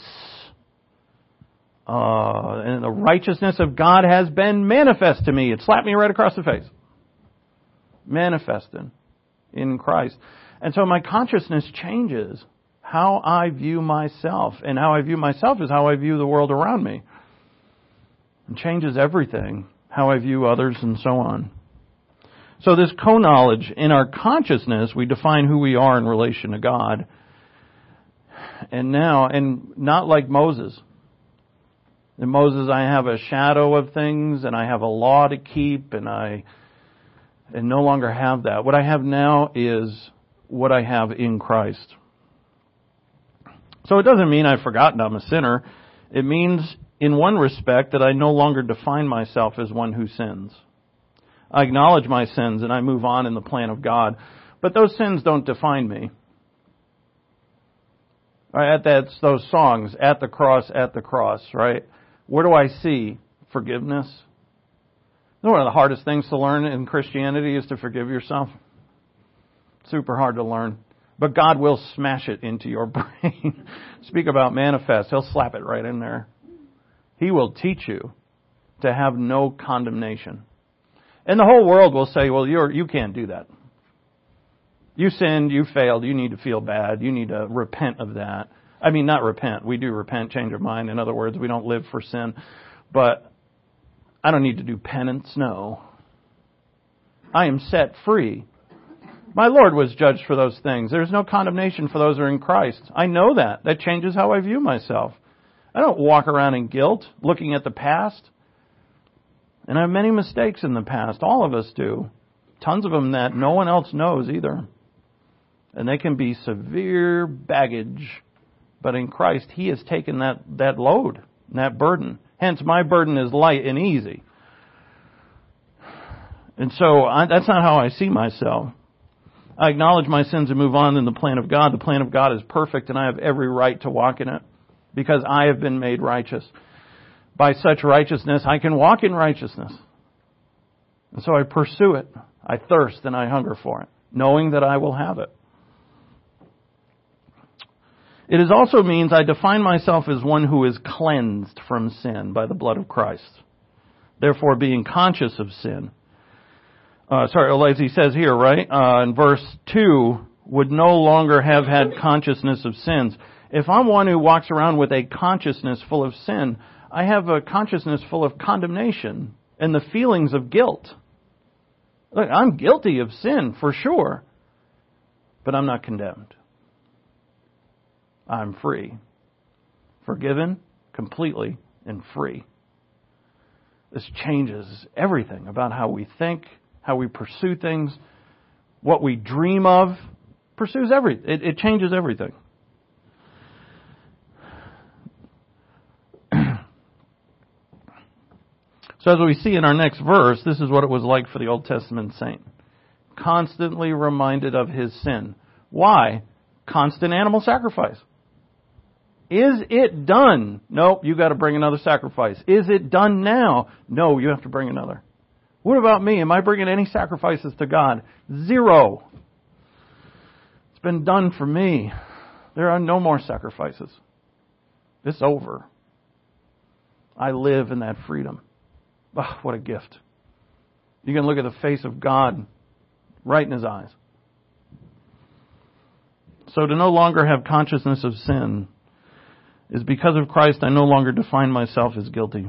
And the righteousness of God has been manifest to me. It slapped me right across the face. Manifested in Christ. And so my consciousness changes how I view myself. And how I view myself is how I view the world around me. It changes everything. How I view others and so on. So this co-knowledge, in our consciousness, we define who we are in relation to God. And not like Moses. In Moses, I have a shadow of things, and I have a law to keep, and no longer have that. What I have now is what I have in Christ. So it doesn't mean I've forgotten I'm a sinner. It means, in one respect, that I no longer define myself as one who sins. I acknowledge my sins, and I move on in the plan of God. But those sins don't define me. Right, that's those songs, at the cross, right? Where do I see forgiveness? One of the hardest things to learn in Christianity is to forgive yourself. Super hard to learn. But God will smash it into your brain. Speak about manifest. He'll slap it right in there. He will teach you to have no condemnation. And the whole world will say, well, you can't do that. You sinned, you failed, you need to feel bad, you need to repent of that. I mean, not repent. We do repent, change our mind. In other words, we don't live for sin. But I don't need to do penance, no. I am set free. My Lord was judged for those things. There's no condemnation for those who are in Christ. I know that. That changes how I view myself. I don't walk around in guilt, looking at the past. And I have many mistakes in the past. All of us do. Tons of them that no one else knows either. And they can be severe baggage. But in Christ, He has taken that load, that burden. Hence, my burden is light and easy. And so, that's not how I see myself. I acknowledge my sins and move on in the plan of God. The plan of God is perfect, and I have every right to walk in it. because I have been made righteous. By such righteousness, I can walk in righteousness. And so I pursue it. I thirst and I hunger for it, knowing that I will have it. It is also means I define myself as one who is cleansed from sin by the blood of Christ. Therefore, being conscious of sin. As he says here, right? In verse 2, would no longer have had consciousness of sins. If I'm one who walks around with a consciousness full of sin, I have a consciousness full of condemnation and the feelings of guilt. Look, I'm guilty of sin, for sure, but I'm not condemned. I'm free. Forgiven completely and free. This changes everything about how we think, how we pursue things, what we dream of. It changes everything. So as we see in our next verse, this is what it was like for the Old Testament saint. Constantly reminded of his sin. Why? Constant animal sacrifice. Is it done? Nope, you got to bring another sacrifice. Is it done now? No, you have to bring another. What about me? Am I bringing any sacrifices to God? 0. It's been done for me. There are no more sacrifices. It's over. I live in that freedom. Oh, what a gift. You can look at the face of God right in His eyes. So to no longer have consciousness of sin is because of Christ I no longer define myself as guilty.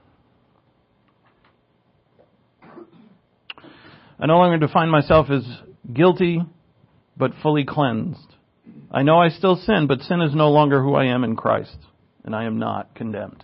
I no longer define myself as guilty, but fully cleansed. I know I still sin, but sin is no longer who I am in Christ, and I am not condemned.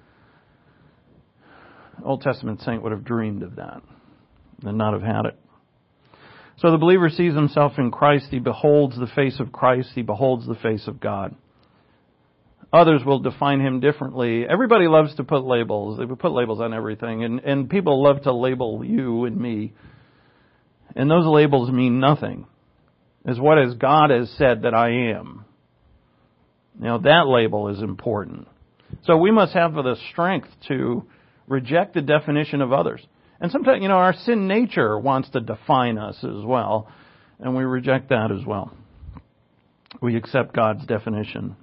An Old Testament saint would have dreamed of that and not have had it. So the believer sees himself in Christ. He beholds the face of Christ. He beholds the face of God. Others will define him differently. Everybody loves to put labels. They put labels on everything. And people love to label you and me. And those labels mean nothing. It's what as God has said that I am. That label is important. So we must have the strength to reject the definition of others. And sometimes, our sin nature wants to define us as well. And we reject that as well. We accept God's definition.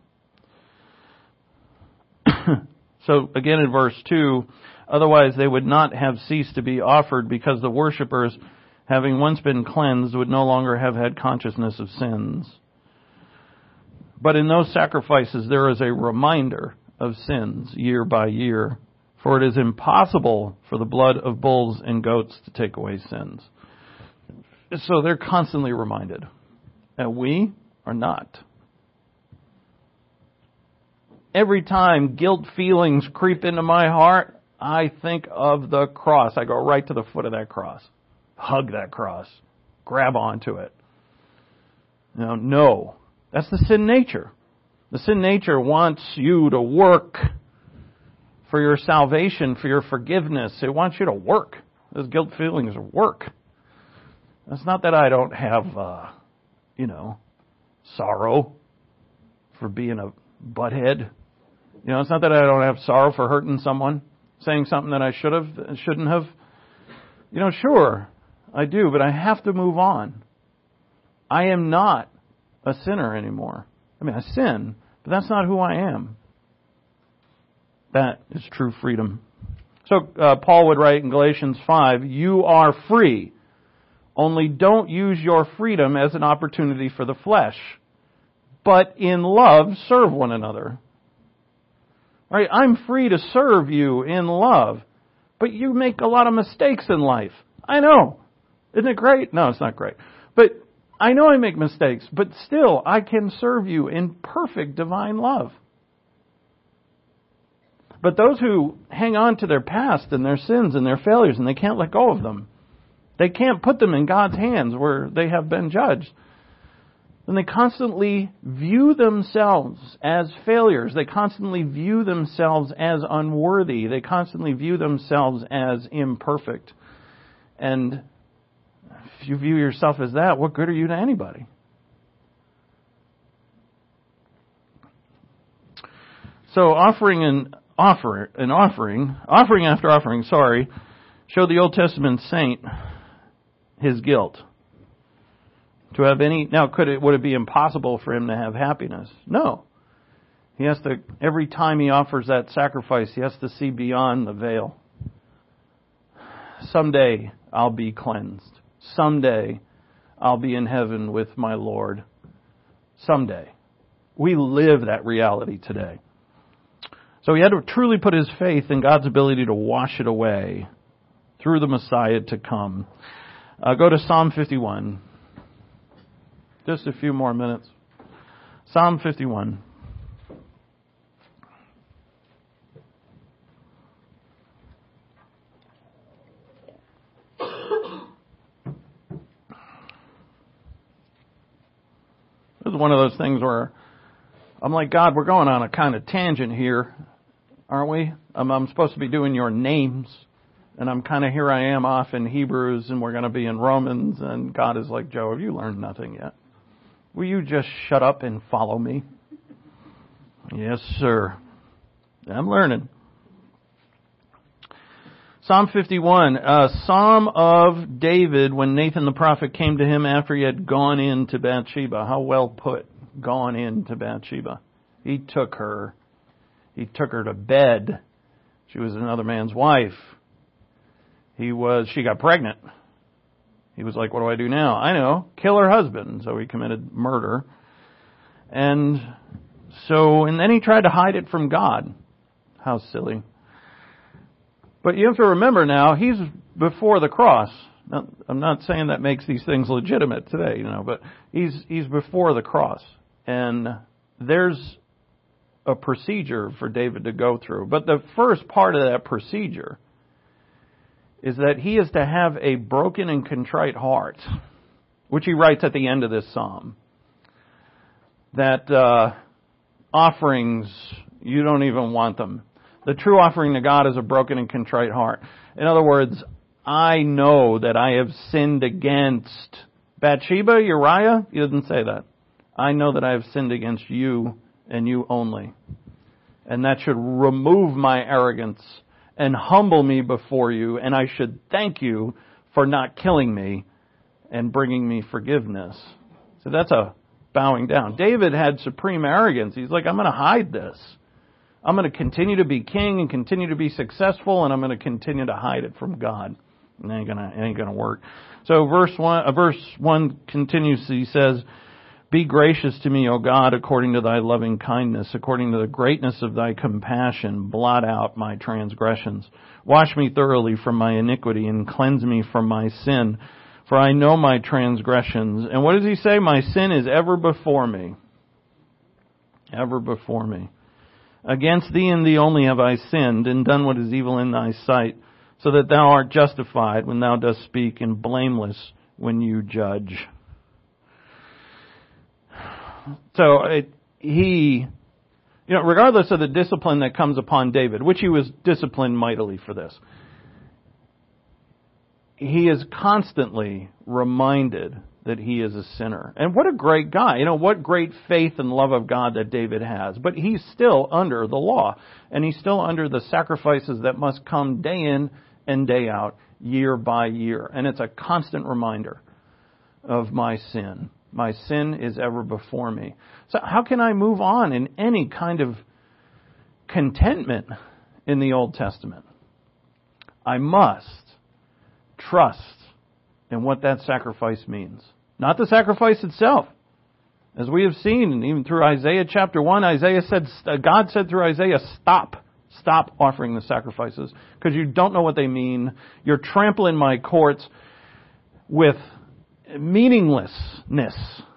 So again in verse 2, otherwise they would not have ceased to be offered because the worshippers, having once been cleansed, would no longer have had consciousness of sins. But in those sacrifices there is a reminder of sins year by year, for it is impossible for the blood of bulls and goats to take away sins. So they're constantly reminded, and we are not. Every time guilt feelings creep into my heart, I think of the cross. I go right to the foot of that cross. Hug that cross. Grab onto it. No. That's the sin nature. The sin nature wants you to work for your salvation, for your forgiveness. It wants you to work. Those guilt feelings are work. It's not that I don't have, sorrow for being a butthead. It's not that I don't have sorrow for hurting someone, saying something that I should have and shouldn't have. Sure, I do, but I have to move on. I am not a sinner anymore. I sin, but that's not who I am. That is true freedom. So Paul would write in Galatians 5, you are free. Only don't use your freedom as an opportunity for the flesh, but in love serve one another. All right, I'm free to serve you in love, but you make a lot of mistakes in life. I know. Isn't it great? No, it's not great. But I know I make mistakes, but still I can serve you in perfect divine love. But those who hang on to their past and their sins and their failures and they can't let go of them, they can't put them in God's hands where they have been judged. And they constantly view themselves as failures. They constantly view themselves as unworthy. They constantly view themselves as imperfect. And if you view yourself as that, what good are you to anybody? So offering after offering, showed the Old Testament saint his guilt. To have now would it be impossible for him to have happiness? No. He has to, every time he offers that sacrifice, he has to see beyond the veil. Someday I'll be cleansed. Someday I'll be in heaven with my Lord. Someday. We live that reality today. So he had to truly put his faith in God's ability to wash it away through the Messiah to come. Go to Psalm 51. Just a few more minutes. Psalm 51. This is one of those things where I'm like, God, we're going on a kind of tangent here, aren't we? I'm supposed to be doing your names, and I'm kind of, here I am off in Hebrews, and we're going to be in Romans, and God is like, Joe, have you learned nothing yet? Will you just shut up and follow me? Yes, sir. I'm learning. Psalm 51, a psalm of David when Nathan the prophet came to him after he had gone into Bathsheba. How well put, gone into Bathsheba. He took her to bed. She was another man's wife. She got pregnant. He was like, what do I do now? I know, kill her husband. So he committed murder. And then he tried to hide it from God. How silly. But you have to remember now, he's before the cross. Now, I'm not saying that makes these things legitimate today, but he's before the cross. And there's a procedure for David to go through. But the first part of that procedure is that he is to have a broken and contrite heart, which he writes at the end of this psalm. That offerings, you don't even want them. The true offering to God is a broken and contrite heart. In other words, I know that I have sinned against Bathsheba, Uriah. He doesn't say that. I know that I have sinned against you and you only. And that should remove my arrogance and humble me before you. And I should thank you for not killing me and bringing me forgiveness. So that's a bowing down. David had supreme arrogance. He's like, I'm going to hide this. I'm going to continue to be king and continue to be successful, and I'm going to continue to hide it from God. It ain't going to work. So verse 1 continues, he says, be gracious to me, O God, according to thy loving kindness, according to the greatness of thy compassion, blot out my transgressions. Wash me thoroughly from my iniquity and cleanse me from my sin, for I know my transgressions. And what does he say? My sin is ever before me. Ever before me. Against thee and thee only have I sinned, and done what is evil in thy sight, so that thou art justified when thou dost speak, and blameless when you judge. So regardless of the discipline that comes upon David, which he was disciplined mightily for this, he is constantly reminded that he is a sinner. And what a great guy. What great faith and love of God that David has. But he's still under the law. And he's still under the sacrifices that must come day in and day out, year by year. And it's a constant reminder of my sin. My sin is ever before me. So how can I move on in any kind of contentment in the Old Testament? I must trust in what that sacrifice means. Not the sacrifice itself. As we have seen, and even through Isaiah chapter 1, God said through Isaiah, stop offering the sacrifices, because you don't know what they mean. You're trampling my courts with meaninglessness.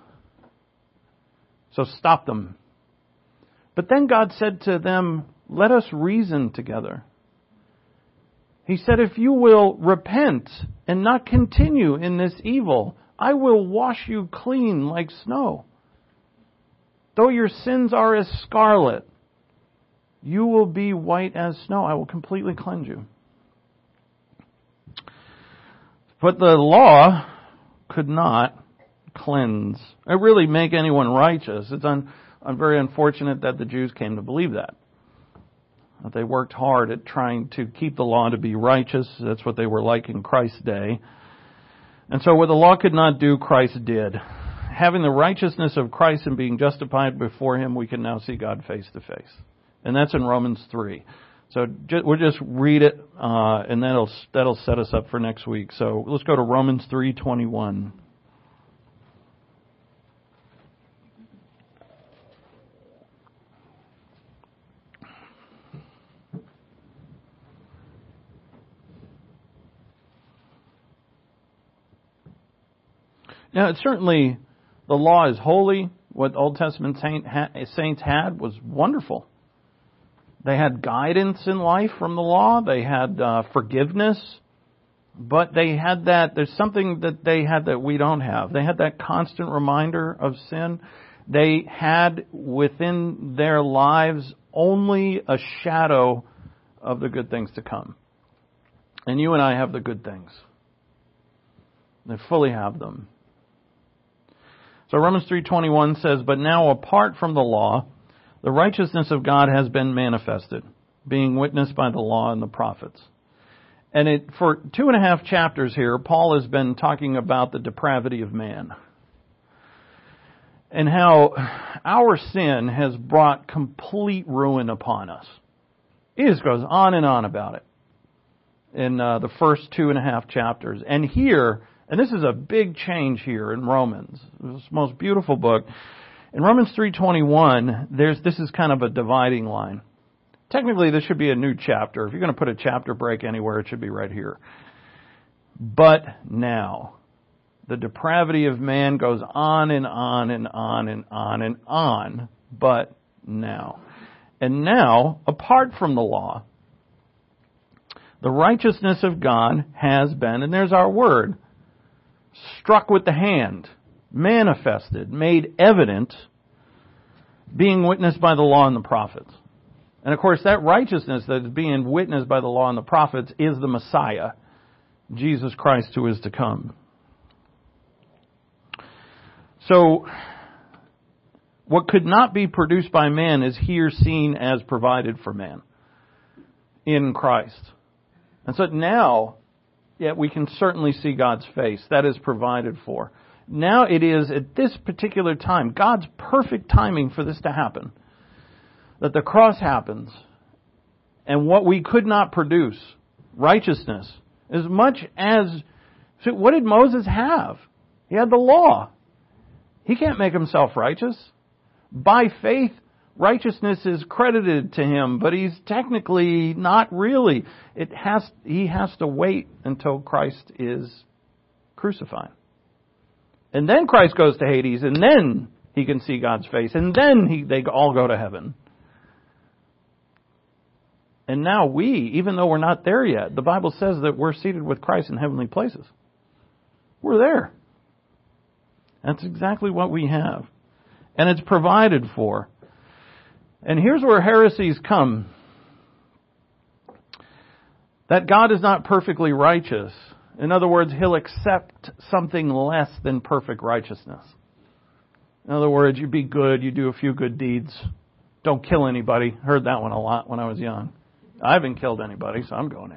So stop them. But then God said to them, let us reason together. He said, if you will repent and not continue in this evil, I will wash you clean like snow. Though your sins are as scarlet, you will be white as snow. I will completely cleanse you. But the law could not cleanse or really make anyone righteous. I'm very unfortunate that the Jews came to believe that. They worked hard at trying to keep the law to be righteous. That's what they were like in Christ's day. And so what the law could not do, Christ did. Having the righteousness of Christ and being justified before Him, we can now see God face to face. And that's in Romans 3. So we'll just read it, and that'll set us up for next week. So let's go to Romans 3:21. Now, it's certainly, the law is holy. What Old Testament saints had was wonderful. They had guidance in life from the law. They had forgiveness. But they had that, there's something that they had that we don't have. They had that constant reminder of sin. They had within their lives only a shadow of the good things to come. And you and I have the good things. They fully have them. So Romans 3:21 says, "But now apart from the law, the righteousness of God has been manifested, being witnessed by the law and the prophets." And for 2.5 chapters here, Paul has been talking about the depravity of man. And how our sin has brought complete ruin upon us. He just goes on and on about it in the first 2.5 chapters. And here, and this is a big change here in Romans. It's the most beautiful book. In Romans 3:21, this is kind of a dividing line. Technically, this should be a new chapter. If you're going to put a chapter break anywhere, it should be right here. But now, the depravity of man goes on and on and on and on and on. But now. And now, apart from the law, the righteousness of God has been, and there's our word, struck with the hand, manifested, made evident, being witnessed by the law and the prophets. And of course, that righteousness that is being witnessed by the law and the prophets is the Messiah, Jesus Christ, who is to come. So, what could not be produced by man is here seen as provided for man in Christ. And so now, yet we can certainly see God's face. That is provided for. Now it is at this particular time, God's perfect timing for this to happen, that the cross happens, and what we could not produce, righteousness, as much as, so what did Moses have? He had the law. He can't make himself righteous. By faith, righteousness is credited to him, but he's technically not really. He has to wait until Christ is crucified. And then Christ goes to Hades, and then he can see God's face, and then they all go to heaven. And now we, even though we're not there yet, the Bible says that we're seated with Christ in heavenly places. We're there. That's exactly what we have. And it's provided for. And here's where heresies come. That God is not perfectly righteous. In other words, He'll accept something less than perfect righteousness. In other words, you be good, you do a few good deeds, don't kill anybody. Heard that one a lot when I was young. I haven't killed anybody, so I'm going to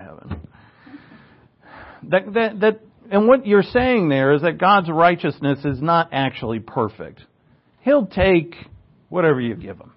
heaven. And what you're saying there is that God's righteousness is not actually perfect. He'll take whatever you give Him.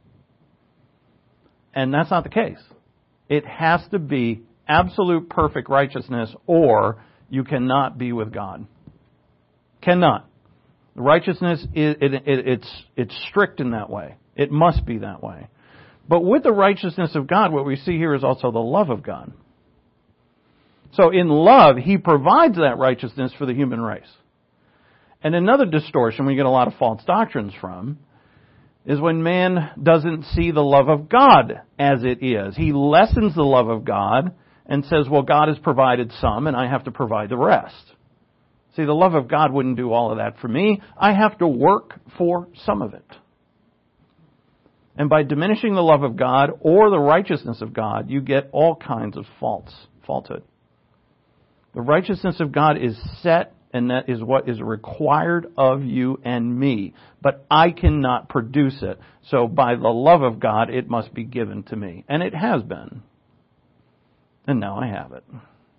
And that's not the case. It has to be absolute perfect righteousness, or you cannot be with God. Cannot. Righteousness, it's strict in that way. It must be that way. But with the righteousness of God, what we see here is also the love of God. So in love, He provides that righteousness for the human race. And another distortion we get a lot of false doctrines from is when man doesn't see the love of God as it is. He lessens the love of God and says, well, God has provided some and I have to provide the rest. See, the love of God wouldn't do all of that for me. I have to work for some of it. And by diminishing the love of God or the righteousness of God, you get all kinds of falsehood. The righteousness of God is set and that is what is required of you and me. But I cannot produce it. So by the love of God, it must be given to me. And it has been. And now I have it.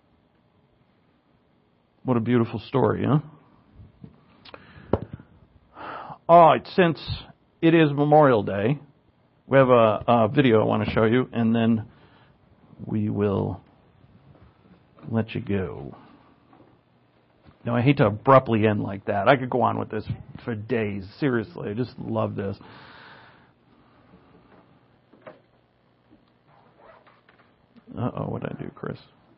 What a beautiful story, huh? All right, since it is Memorial Day, we have a video I want to show you, and then we will let you go. Now, I hate to abruptly end like that. I could go on with this for days. Seriously, I just love this. Uh-oh, what did I do, Chris?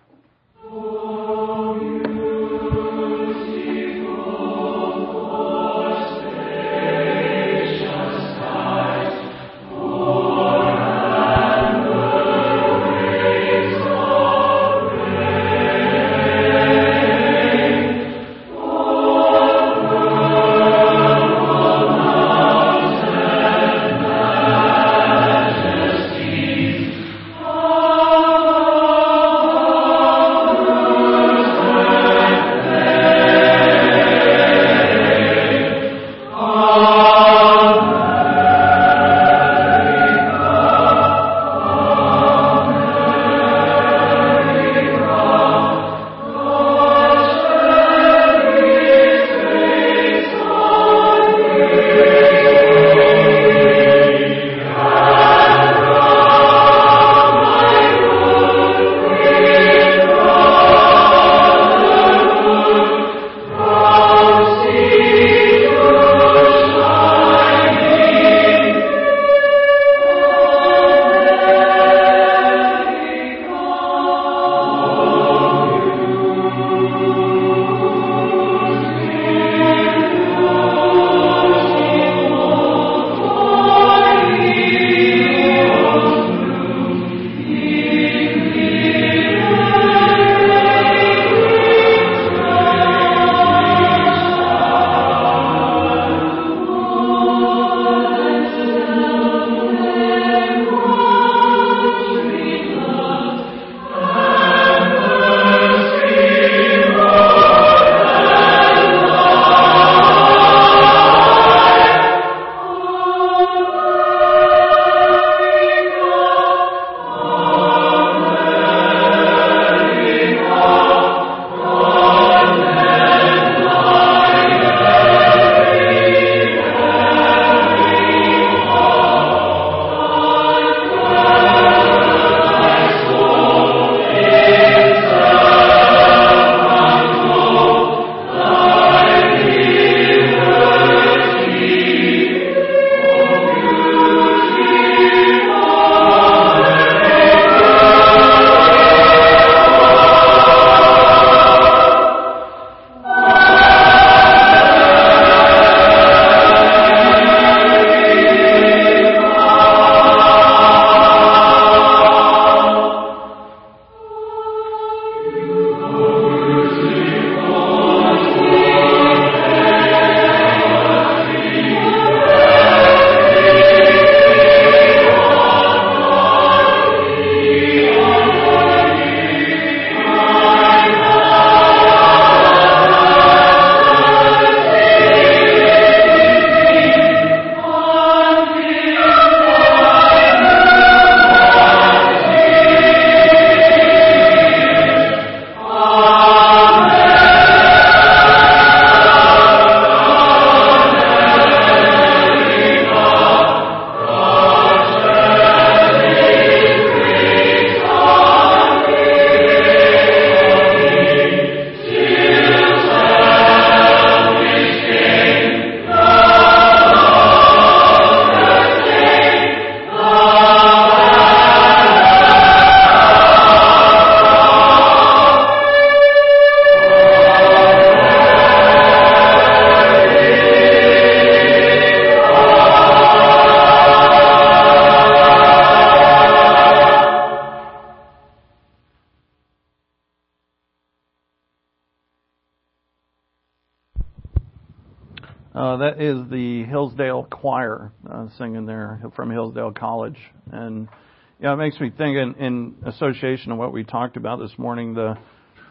That is the Hillsdale Choir singing there from Hillsdale College. And yeah, it makes me think in association of what we talked about this morning, the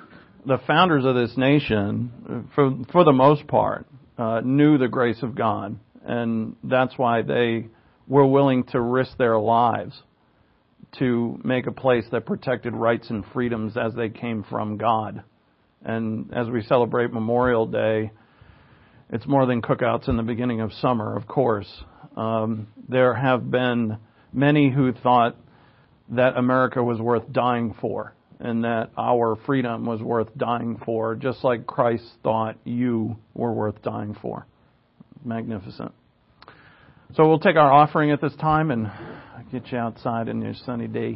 the founders of this nation, for the most part, knew the grace of God, and that's why they were willing to risk their lives to make a place that protected rights and freedoms as they came from God. And as we celebrate Memorial Day, it's more than cookouts in the beginning of summer, of course. There have been many who thought that America was worth dying for, and that our freedom was worth dying for, just like Christ thought you were worth dying for. Magnificent. So we'll take our offering at this time and get you outside in your sunny day.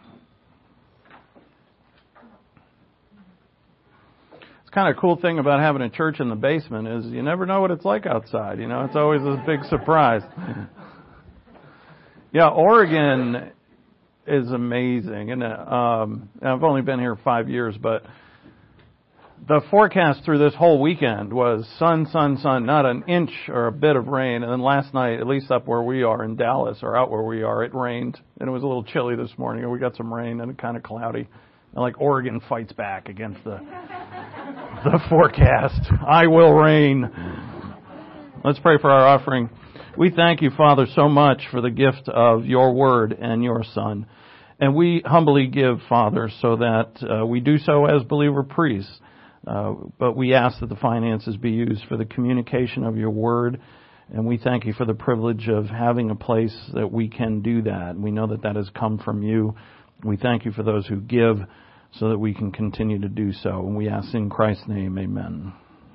It's kind of a cool thing about having a church in the basement is you never know what it's like outside. You know, it's always a big surprise. Yeah, Oregon is amazing, and I've only been here 5 years, but the forecast through this whole weekend was sun, not an inch or a bit of rain. And then last night, at least up where we are in Dallas, or out where we are, it rained, and it was a little chilly this morning, and we got some rain and kind of cloudy. And like Oregon fights back against the forecast. I will rain. Let's pray for our offering. We thank you, Father, so much for the gift of your word and your Son. And we humbly give, Father, so that we do so as believer priests. But we ask that the finances be used for the communication of your word. And we thank you for the privilege of having a place that we can do that. We know that that has come from you. We thank you for those who give so that we can continue to do so. And we ask in Christ's name, amen.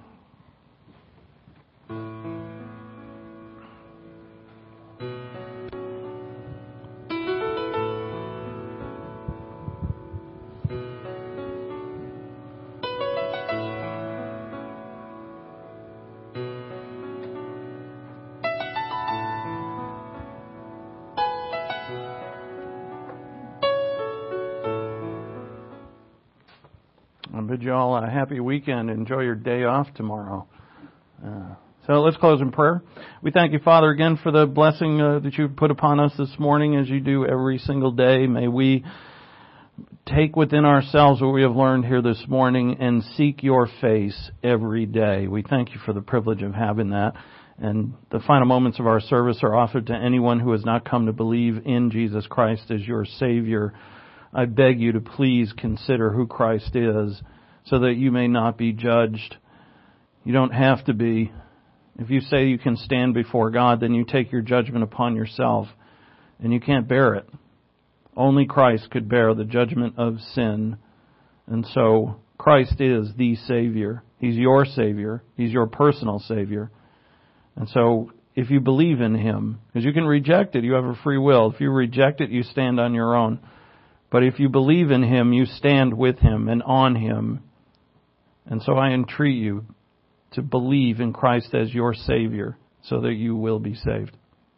I bid you all a happy weekend. Enjoy your day off tomorrow. So let's close in prayer. We thank you, Father, again for the blessing that you've put upon us this morning as you do every single day. May we take within ourselves what we have learned here this morning and seek your face every day. We thank you for the privilege of having that. And the final moments of our service are offered to anyone who has not come to believe in Jesus Christ as your Savior. I beg you to please consider who Christ is so that you may not be judged. You don't have to be. If you say you can stand before God, then you take your judgment upon yourself, and you can't bear it. Only Christ could bear the judgment of sin. And so Christ is the Savior. He's your Savior. He's your personal Savior. And so if you believe in Him, because you can reject it, you have a free will. If you reject it, you stand on your own. But if you believe in Him, you stand with Him and on Him. And so I entreat you to believe in Christ as your Savior so that you will be saved.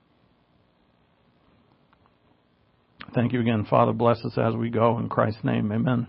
Thank you again, Father. Bless us as we go. In Christ's name, amen.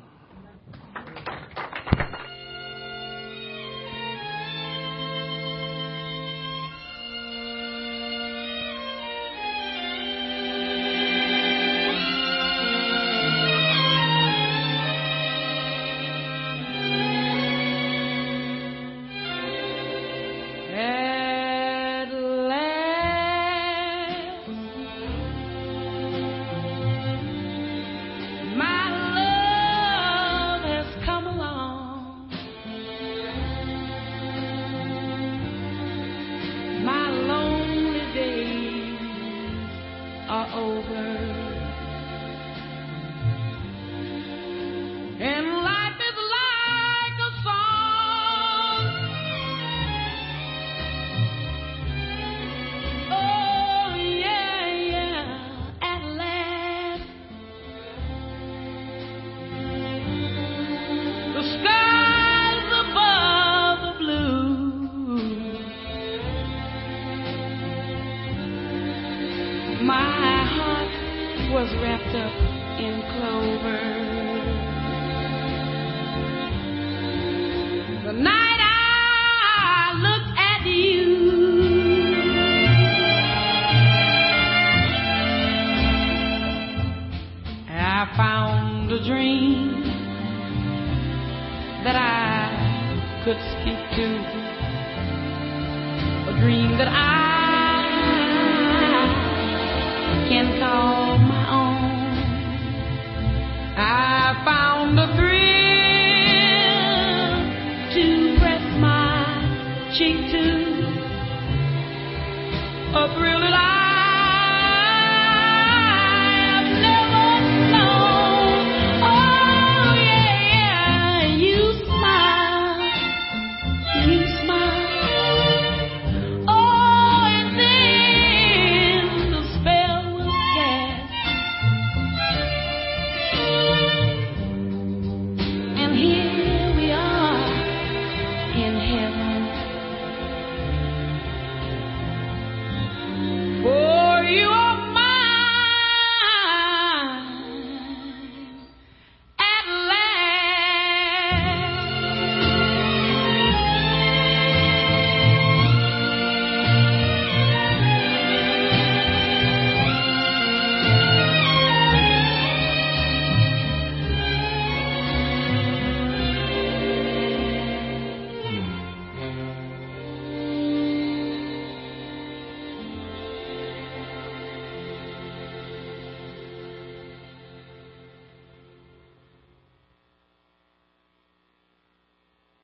That I could speak to, a dream that I